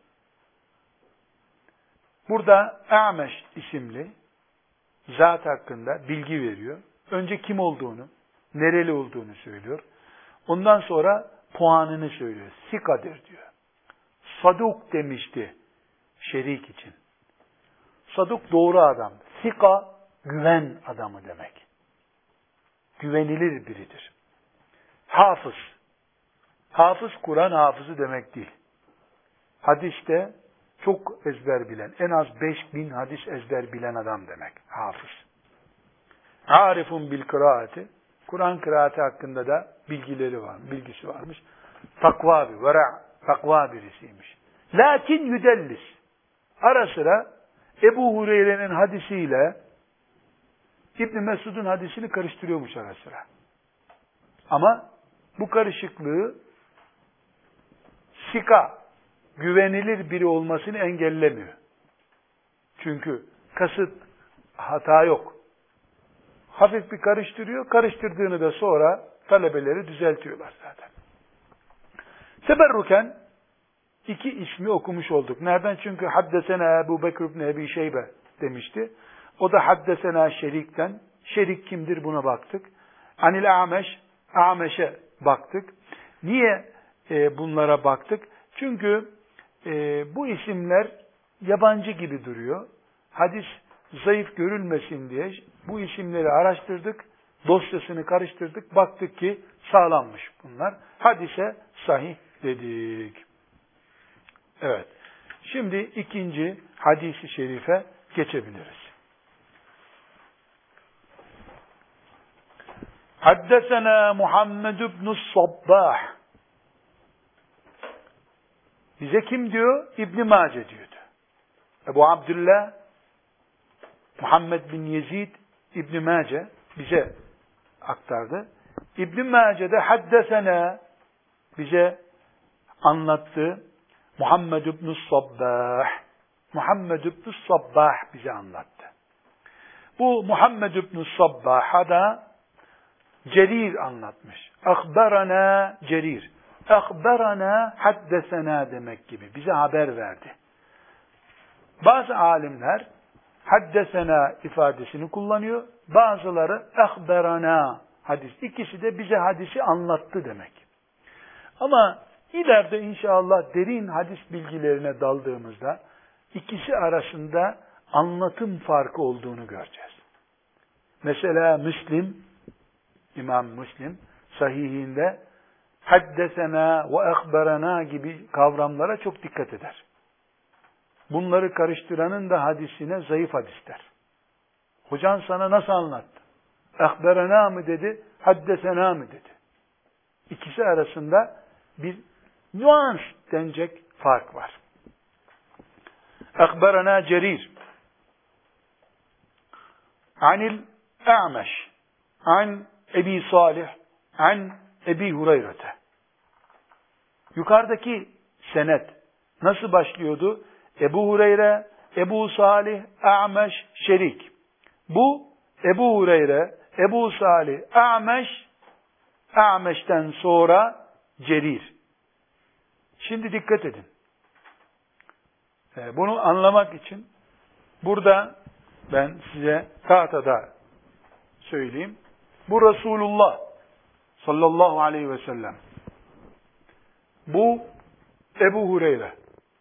burada A'meş isimli zat hakkında bilgi veriyor. Önce kim olduğunu, nereli olduğunu söylüyor. Ondan sonra puanını söylüyor. Sikadır diyor. Saduk demişti şerik için. Saduk doğru adam. Sika güven adamı demek. Güvenilir biridir. Hafız. Hafız Kur'an hafızı demek değil. Hadiste çok ezber bilen, en az 5000 hadis ezber bilen adam demek. Hafız. Arifun bil kıraati. Kur'an kıraati hakkında da bilgisi varmış. Takva bir, vera, takva birisiymiş. Lakin yüdellis. Ara sıra Ebu Hureyre'nin hadisiyle İbn Mesud'un hadisini karıştırıyormuş ara sıra. Ama bu karışıklığı sika, güvenilir biri olmasını engellemiyor. Çünkü kasıt, hata yok. Hafif bir karıştırıyor, karıştırdığını da sonra talebeleri düzeltiyorlar zaten. Teberruken 2 ismi okumuş olduk. Nereden? Çünkü haddesene Ebu Bekir ibn Ebi Şeybe demişti. O da haddesena Şerik'ten. Şerik kimdir buna baktık. Anil A'meş, A'meş'e baktık. Niye bunlara baktık? Çünkü bu isimler yabancı gibi duruyor. Hadis zayıf görülmesin diye bu isimleri araştırdık, dosyasını karıştırdık, baktık ki sağlammış bunlar. Hadise sahih dedik. Evet. Şimdi ikinci hadisi şerife geçebiliriz. Haddesena Muhammed ibn Sabbah. Bize kim diyor? İbn Mace diyordu. Ebu Abdullah Muhammed bin Yezid İbn Mace bize aktardı. İbn Mace'de haddesena bize anlattı. Muhammed ibn Sabbah. Muhammed ibn Sabbah bize anlattı. Bu Muhammed ibn Sabbah'a da Cerir anlatmış. Akberana Cerir. Akberana haddesena demek gibi. Bize haber verdi. Bazı alimler haddesena ifadesini kullanıyor. Bazıları akberana hadis. İkisi de bize hadisi anlattı demek. Ama ileride inşallah derin hadis bilgilerine daldığımızda ikisi arasında anlatım farkı olduğunu göreceğiz. Mesela İmam Müslim sahihinde haddesena ve akberana gibi kavramlara çok dikkat eder. Bunları karıştıranın da hadisine zayıf hadis der. Hocan sana nasıl anlattı? Akberana mı dedi, haddesena mı dedi? İkisi arasında bir nüans denecek fark var. Akberana Cerir Anil A'meş An Ebi Salih An Ebi Hureyre'te. Yukarıdaki senet nasıl başlıyordu? Ebu Hureyre, Ebu Salih, A'meş, Şerik. Bu Ebu Hureyre, Ebu Salih, A'meş, A'meş'ten sonra Cerir. Şimdi dikkat edin. Bunu anlamak için burada ben size tahtada söyleyeyim. Bu Resulullah sallallahu aleyhi ve sellem. Bu Ebu Hureyre.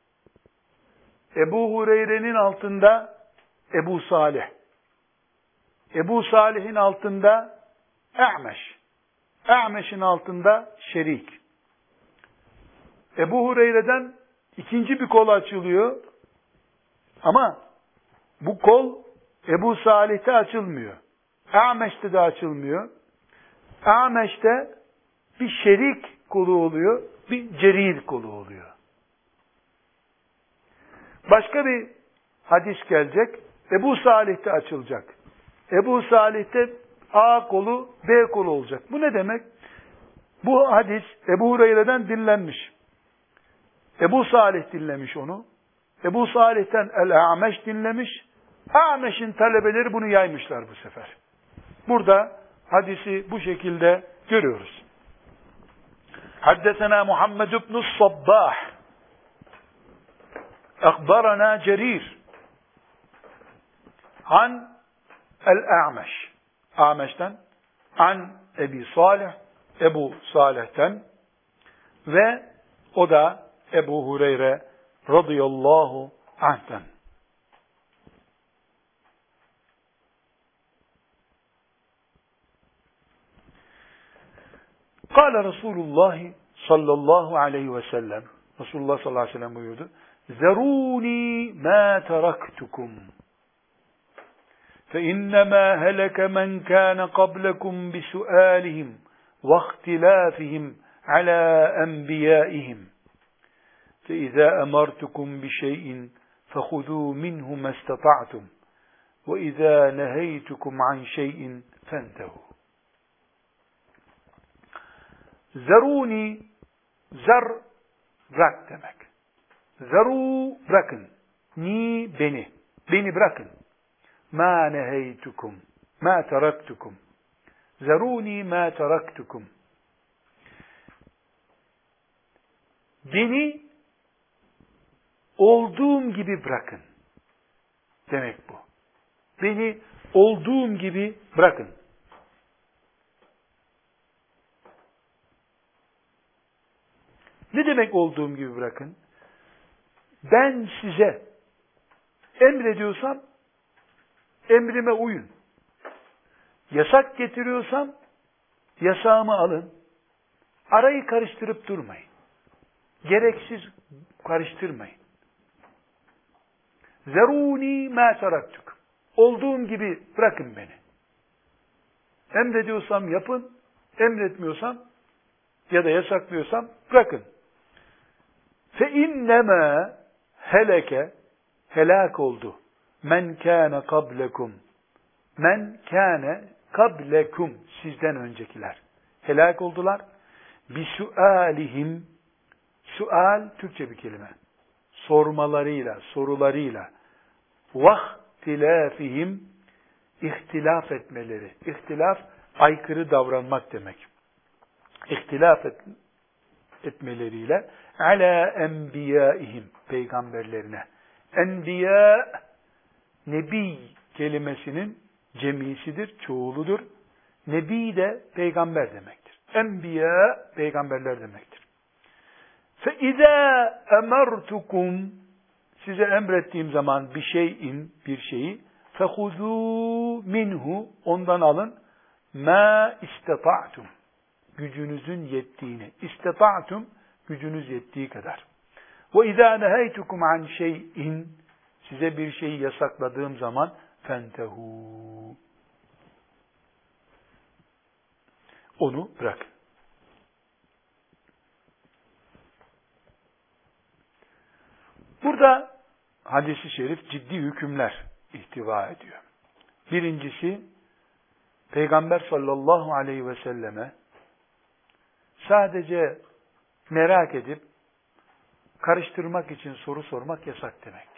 Ebu Hureyre'nin altında Ebu Salih. Ebu Salih'in altında A'meş. A'meş'in altında Şerik. Ebu Hureyre'den ikinci bir kol açılıyor. Ama bu kol Ebu Salih'te açılmıyor. A'meş'te de açılmıyor. A'meş'te bir Şerik kolu oluyor, bir Cerir kolu oluyor. Başka bir hadis gelecek. Ebu Salih'te açılacak. Ebu Salih'te A kolu, B kolu olacak. Bu ne demek? Bu hadis Ebu Hureyre'den dinlenmiş. Ebu Salih dinlemiş onu. Ebu Salih'ten El-A'meş dinlemiş. A'meş'in talebeleri bunu yaymışlar bu sefer. Burada hadisi bu şekilde görüyoruz. Haddesena Muhammed ibn Sabbah. Akbarana Cerir. An El-A'meş. A'meş'ten. An Ebi Salih. Ebu Salih'ten. Ve o da Ebu Hureyre radıyallahu anh'ten. Kâle Resulullah sallallahu aleyhi ve sellem. Resulullah sallallahu aleyhi ve sellem buyurdu. Zerûni mâ teraktukum. فَإِنَّمَا هَلَكَ مَنْ كَانَ قَبْلَكُمْ بِسُؤَالِهِمْ وَاخْتِلَافِهِمْ عَلَى أَنْبِيَائِهِمْ فَإِذَا أَمَرْتُكُمْ بِشَيْءٍ فَخُذُوا مِنْهُ مَا اسْتَطَعْتُمْ وَإِذَا نَهَيْتُكُمْ عَنْ شَيْءٍ فَانْتَهُوا. Zeruni, zer, bırak demek. Zeru, bırakın. Ni, beni. Beni bırakın. Ma neheytukum. Ma teraktukum. Zeruni ma teraktukum. Beni olduğum gibi bırakın. Demek bu. Beni olduğum gibi bırakın. Ne demek olduğum gibi bırakın? Ben size emrediyorsam emrime uyun. Yasak getiriyorsam yasağımı alın. Arayı karıştırıp durmayın. Gereksiz karıştırmayın. Zeruni ma teraktukum. Olduğum gibi bırakın beni. Emrediyorsam yapın, emretmiyorsam ya da yasaklıyorsam bırakın. Fe innema heleke, helak oldu. Men kâne kablekum. Men kâne kablekum, sizden öncekiler. Helak oldular. Bisualihim, sual Türkçe bir kelime. Sormalarıyla, sorularıyla. Vahtilafihim, ihtilaf etmeleri. İhtilaf, aykırı davranmak demek. İhtilaf etmeleriyle ala enbiyaihim, peygamberlerine. Enbiya, nebi kelimesinin cemisidir, çoğuludur. Nebi de peygamber demektir. Enbiya, peygamberler demektir. فَاِذَا اَمَرْتُكُمْ, size emrettiğim zaman bir şeyi, فَخُذُوا minhu, ondan alın, مَا اِسْتَطَعْتُمْ, gücünüzün yettiğini, istata'tum, gücünüz yettiği kadar. وَاِذَا نَهَيْتُكُمْ عَنْ شَيْءٍ, size bir şeyi yasakladığım zaman, فَانْتَهُوا, onu bırakın. Burada hadis-i şerif ciddi hükümler ihtiva ediyor. Birincisi, Peygamber sallallahu aleyhi ve selleme sadece merak edip karıştırmak için soru sormak yasak demek.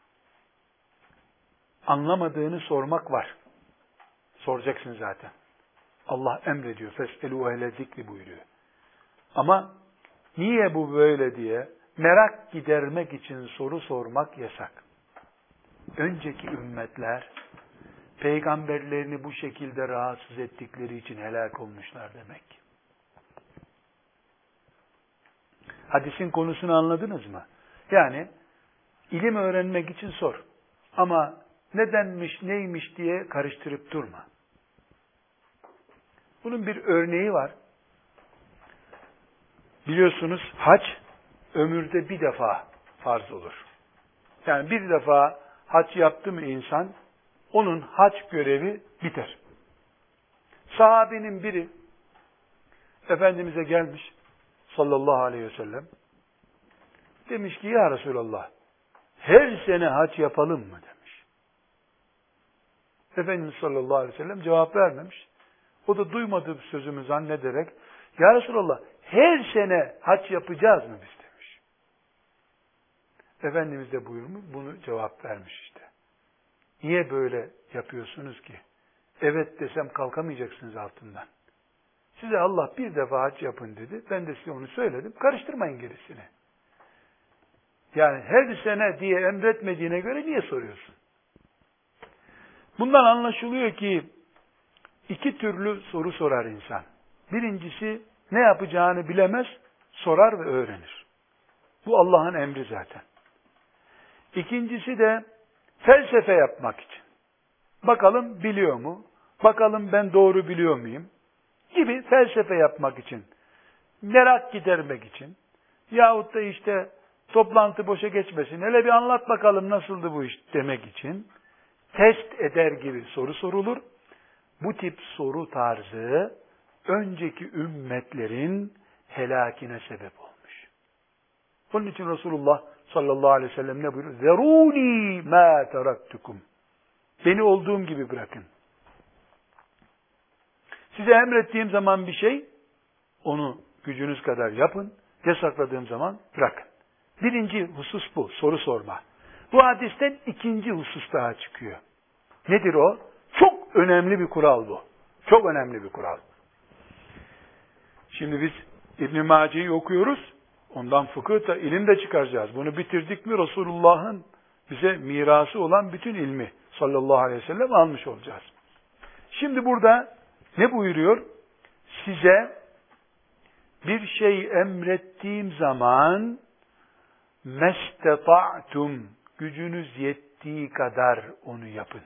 Anlamadığını sormak var. Soracaksın zaten. Allah emrediyor. Fes'elû ehle zikri buyuruyor. Ama niye bu böyle diye merak gidermek için soru sormak yasak. Önceki ümmetler peygamberlerini bu şekilde rahatsız ettikleri için helak olmuşlar demek. Hadisin konusunu anladınız mı? Yani ilim öğrenmek için sor. Ama nedenmiş, neymiş diye karıştırıp durma. Bunun bir örneği var. Biliyorsunuz hac ömürde bir defa farz olur. Yani bir defa hac yaptı mı insan, onun hac görevi biter. Sahabenin biri Efendimiz'e gelmiş sallallahu aleyhi ve sellem. Demiş ki ya Resulallah, her sene hac yapalım mı demiş. Efendimiz sallallahu aleyhi ve sellem cevap vermemiş. O da duymadığı sözümü zannederek ya Resulallah, her sene hac yapacağız mı biz demiş. Efendimiz de buyurmuş, bunu cevap vermiş işte. Niye böyle yapıyorsunuz ki? Evet desem kalkamayacaksınız altından. Size Allah bir defa hac yapın dedi. Ben de size onu söyledim. Karıştırmayın gerisini. Yani her sene diye emretmediğine göre niye soruyorsun? Bundan anlaşılıyor ki iki türlü soru sorar insan. Birincisi ne yapacağını bilemez, sorar ve öğrenir. Bu Allah'ın emri zaten. İkincisi de felsefe yapmak için. Bakalım biliyor mu? Bakalım ben doğru biliyor muyum? Gibi felsefe yapmak için. Merak gidermek için. Yahut da işte toplantı boşa geçmesin. Hele bir anlat bakalım nasıldı bu iş demek için. Test eder gibi soru sorulur. Bu tip soru tarzı önceki ümmetlerin helakine sebep olmuş. Bunun için Resulullah sallallahu aleyhi ve sellem ne buyuruyor? Zeruni ma teraktukum. Beni olduğum gibi bırakın. Size emrettiğim zaman bir şey, onu gücünüz kadar yapın. Yasakladığım zaman bırakın. Birinci husus bu, soru sorma. Bu hadisten ikinci husus daha çıkıyor. Nedir o? Çok önemli bir kural bu. Çok önemli bir kural. Şimdi biz İbn-i Mace'yi okuyoruz. Ondan fıkıh da ilim de çıkaracağız. Bunu bitirdik mi Resulullah'ın bize mirası olan bütün ilmi sallallahu aleyhi ve sellem almış olacağız. Şimdi burada ne buyuruyor? Size bir şey emrettiğim zaman mesteta'tum, gücünüz yettiği kadar onu yapın.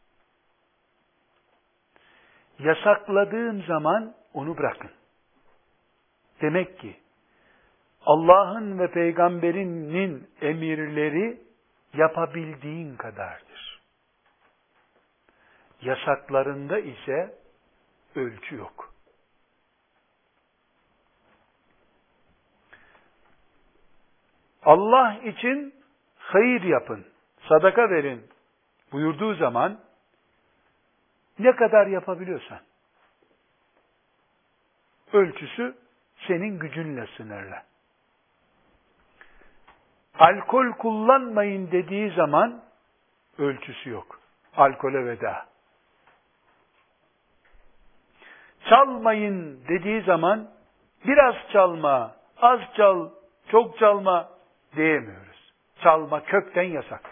Yasakladığım zaman onu bırakın. Demek ki Allah'ın ve peygamberinin emirleri yapabildiğin kadardır. Yasaklarında ise ölçü yok. Allah için hayır yapın, sadaka verin buyurduğu zaman ne kadar yapabiliyorsan ölçüsü senin gücünle sınırlı. Alkol kullanmayın dediği zaman ölçüsü yok. Alkole veda. Çalmayın dediği zaman biraz çalma, az çal, çok çalma diyemiyoruz. Çalma kökten yasak.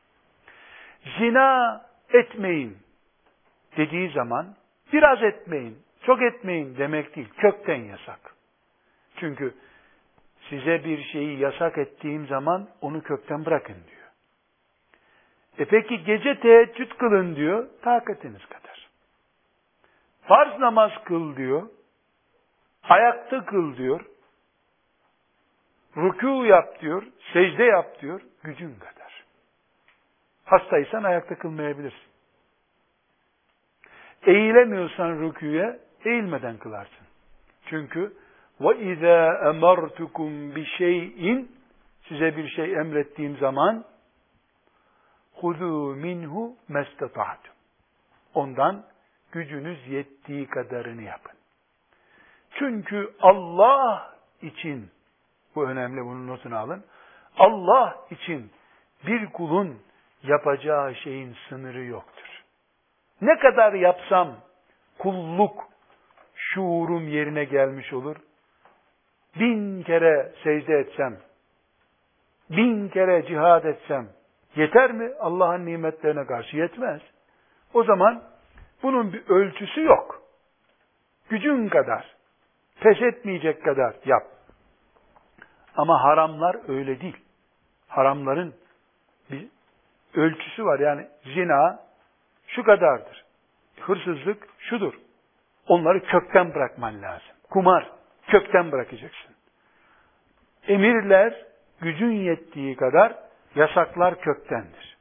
Zina etmeyin dediği zaman biraz etmeyin, çok etmeyin demek değil. Kökten yasak. Çünkü size bir şeyi yasak ettiğim zaman onu kökten bırakın diyor. Peki gece teheccüd kılın diyor, takatiniz kadar. Farz namaz kıl diyor, ayakta kıl diyor, rükû yap diyor, secde yap diyor, gücün kadar. Hastaysan ayakta kılmayabilirsin. Eğilemiyorsan rükûye, eğilmeden kılarsın. Çünkü وَاِذَا اَمَرْتُكُمْ بِشَيْءٍ, size bir şey emrettiğim zaman خُذُوا مِنْهُ مَسْتَطَعْتُمْ, ondan gücünüz yettiği kadarını yapın. Çünkü Allah için, bu önemli, bunun notunu alın, Allah için bir kulun yapacağı şeyin sınırı yoktur. Ne kadar yapsam kulluk şuurum yerine gelmiş olur. 1000 kere secde etsem, 1000 kere cihad etsem yeter mi? Allah'ın nimetlerine karşı yetmez. O zaman bunun bir ölçüsü yok. Gücün kadar, pes etmeyecek kadar yap. Ama haramlar öyle değil. Haramların bir ölçüsü var. Yani zina şu kadardır. Hırsızlık şudur. Onları kökten bırakman lazım. Kumar kökten bırakacaksın. Emirler gücün yettiği kadar, yasaklar köktendir.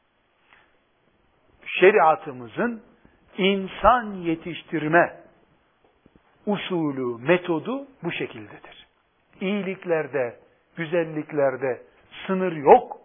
Şeriatımızın insan yetiştirme usulü, metodu bu şekildedir. İyiliklerde, güzelliklerde sınır yok.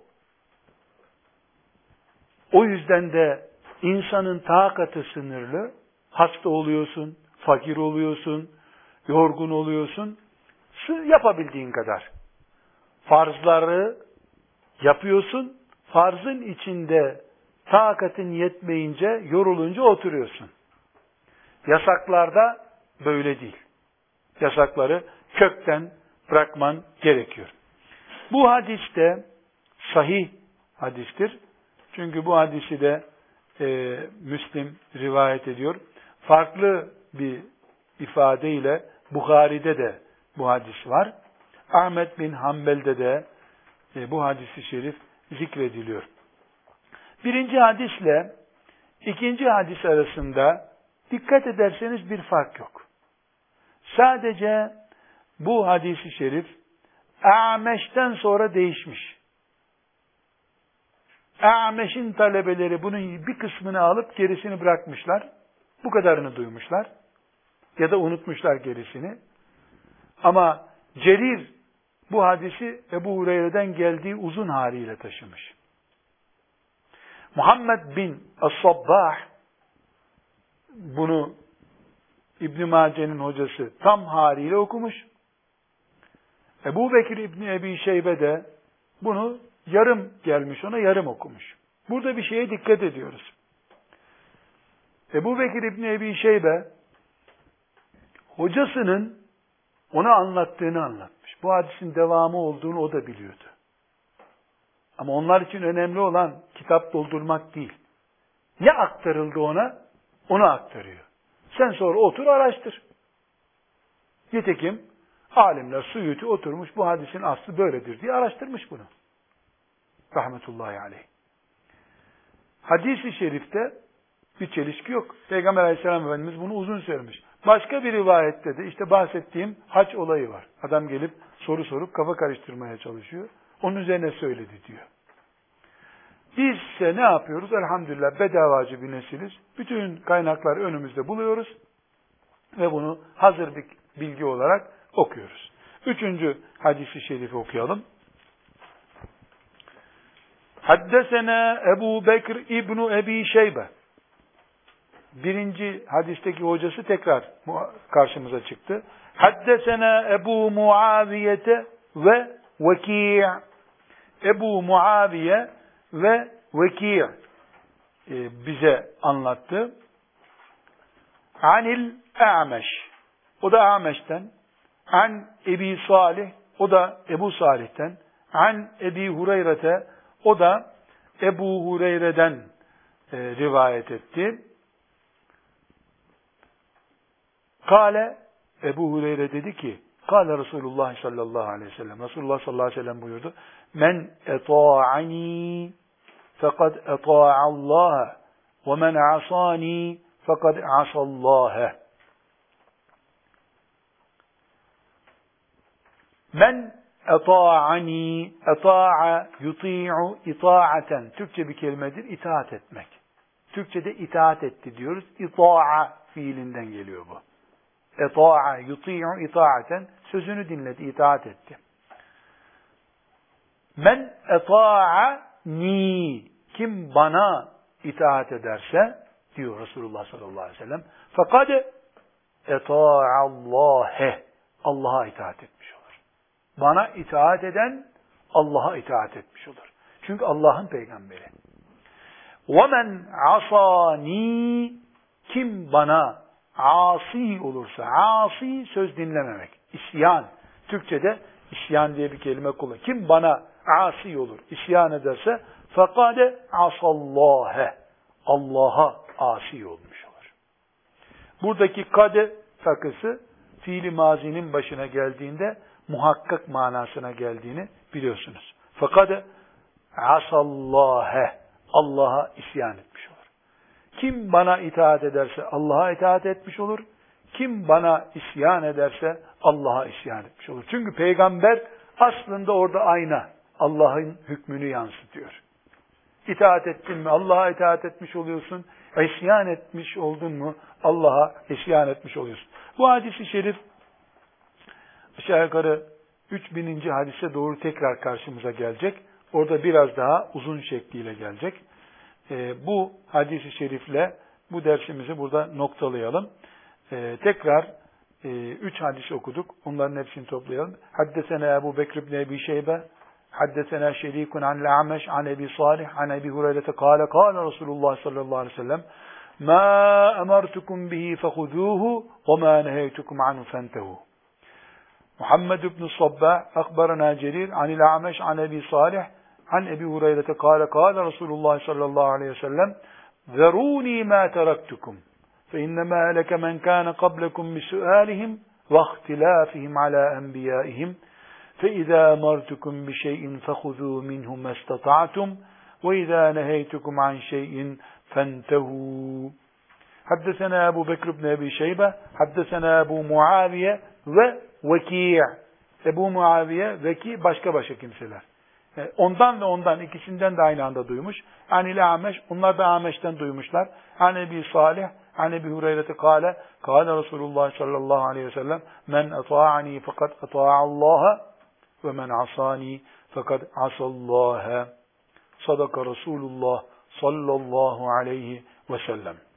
O yüzden de insanın takatı sınırlı. Hasta oluyorsun, fakir oluyorsun, yorgun oluyorsun. Yapabildiğin kadar. Farzları yapıyorsun. Farzın içinde takatın yetmeyince, yorulunca oturuyorsun. Yasaklarda böyle değil. Yasakları kökten bırakman gerekiyor. Bu hadis de sahih hadistir. Çünkü bu hadisi de Müslim rivayet ediyor. Farklı bir ifadeyle Bukhari'de de bu hadis var. Ahmed bin Hanbel'de de bu hadis-i şerif zikrediliyor. Birinci hadisle ikinci hadis arasında dikkat ederseniz bir fark yok. Sadece bu hadis-i şerif A'meş'ten sonra değişmiş. A'meş'in talebeleri bunun bir kısmını alıp gerisini bırakmışlar. Bu kadarını duymuşlar. Ya da unutmuşlar gerisini. Ama Cerir bu hadisi Ebu Hureyre'den geldiği uzun haliyle taşımış. Muhammed bin As-Sabbah bunu İbn Mace'nin hocası tam haliyle okumuş. Ebu Bekir İbni Ebi Şeybe de bunu yarım gelmiş, ona yarım okumuş. Burada bir şeye dikkat ediyoruz. Ebu Bekir İbni Ebi Şeybe hocasının ona anlattığını anlatmış. Bu hadisin devamı olduğunu o da biliyordu. Ama onlar için önemli olan kitap doldurmak değil. Ne aktarıldı ona? Onu aktarıyor. Sen sonra otur araştır. Nitekim alimler Suyuti oturmuş bu hadisin aslı böyledir diye araştırmış bunu. Rahmetullahi aleyh. Hadis-i şerifte bir çelişki yok. Peygamber aleyhisselam Efendimiz bunu uzun söylemiş. Başka bir rivayette de işte bahsettiğim hac olayı var. Adam gelip soru sorup kafa karıştırmaya çalışıyor. Onun üzerine söyledi diyor. Biz ise ne yapıyoruz? Elhamdülillah bedavacı bir nesiliz. Bütün kaynaklar önümüzde buluyoruz. Ve bunu hazır bir bilgi olarak okuyoruz. 3. hadisi şerifi okuyalım. Haddesena Ebu Bekr İbnu Ebi Şeybe. 1. hadisteki hocası tekrar karşımıza çıktı. Haddesena Ebu Muaviyete ve Veki'. Ebu Muaviye ve Veki' bize anlattı. Anil A'meş. O da A'meş'ten. An Ebi Salih. O da Ebu Salih'ten. An Ebi Hureyre'te. O da Ebu Hureyre'den rivayet etti. Kale, Ebu Hureyre dedi ki, Kale Resulullah sallallahu aleyhi ve sellem. Resulullah sallallahu aleyhi ve sellem buyurdu. Men eta'ani fekad eta'allaha ve men asani fekad asallaha. Men eta'ani, eta'a yuti'u ita'aten. Türkçe bir kelimedir, itaat etmek. Türkçe'de itaat etti diyoruz. İta'a fiilinden geliyor bu. Eta'a yuti'u ita'aten. Sözünü dinledi, itaat etti. Men eta'ani, kim bana itaat ederse, diyor Resulullah sallallahu aleyhi ve sellem, fakat eta'allâhe, Allah'a itaat etmiş olur. Bana itaat eden, Allah'a itaat etmiş olur. Çünkü Allah'ın peygamberi. وَمَنْ عَصَانِي, kim bana asi olursa, asi söz dinlememek, isyan. Türkçe'de isyan diye bir kelime kullanılıyor. Kim bana asi olur, isyan ederse, فَقَدْ عَصَallâhe, Allah'a asi olmuş olur. Buradaki kade takısı, fiili mazinin başına geldiğinde, muhakkak manasına geldiğini biliyorsunuz. Fakat asallâhe, Allah'a isyan etmiş olur. Kim bana itaat ederse Allah'a itaat etmiş olur. Kim bana isyan ederse Allah'a isyan etmiş olur. Çünkü peygamber aslında orada ayna. Allah'ın hükmünü yansıtıyor. İtaat ettin mi Allah'a itaat etmiş oluyorsun. İsyan etmiş oldun mu Allah'a isyan etmiş oluyorsun. Bu hadis-i şerif aşağı yukarı 3000. hadise doğru tekrar karşımıza gelecek. Orada biraz daha uzun şekliyle gelecek. Bu hadis-i şerifle bu dersimizi burada noktalayalım. Tekrar 3 hadis okuduk. Onların hepsini toplayalım. Haddesena Ebu Bekr ibn Ebi Şeybe, haddesena Şerikun anil A'meş, an Ebi Salih, an Ebi Hureyre'te kâle Resulullah sallallahu aleyhi ve sellem mâ emertukum bihi fehudûhu ve mâ neheytukum anhu fentehu. Muhammed ibn Sabbah akbarana Cerir anil A'meş an Ebi Salih an Ebi Hureyre'te kâle Resulullah sallallahu aleyhi ve sellem zerûni mâ teraktukum fe innemâ heleke men kâne qablekum bi suâlihim ve ihtilâfihim alâ enbiyâihim fe izâ emartukum bi şey'in fehudû minhu mestata'tum ve izâ neheytukum an şey'in fentehû. Haddesena Ebu Bekr ibn Ebi Şeybe, haddesena Ebu Muaviye ve Veki'. Ebu Muaviye, Veki başka kimseler. Ondan ve ondan ikisinden de aynı anda duymuş. Anil A'meş, onlar da A'meş'ten duymuşlar. An Ebi Salih, an Ebi Hureyre'te kâle Resulullah sallallahu aleyhi ve sellem men eta'ani fakat eta'allaha ve men asani fakat asallaha. Sadaka Resulullah sallallahu aleyhi ve sellem.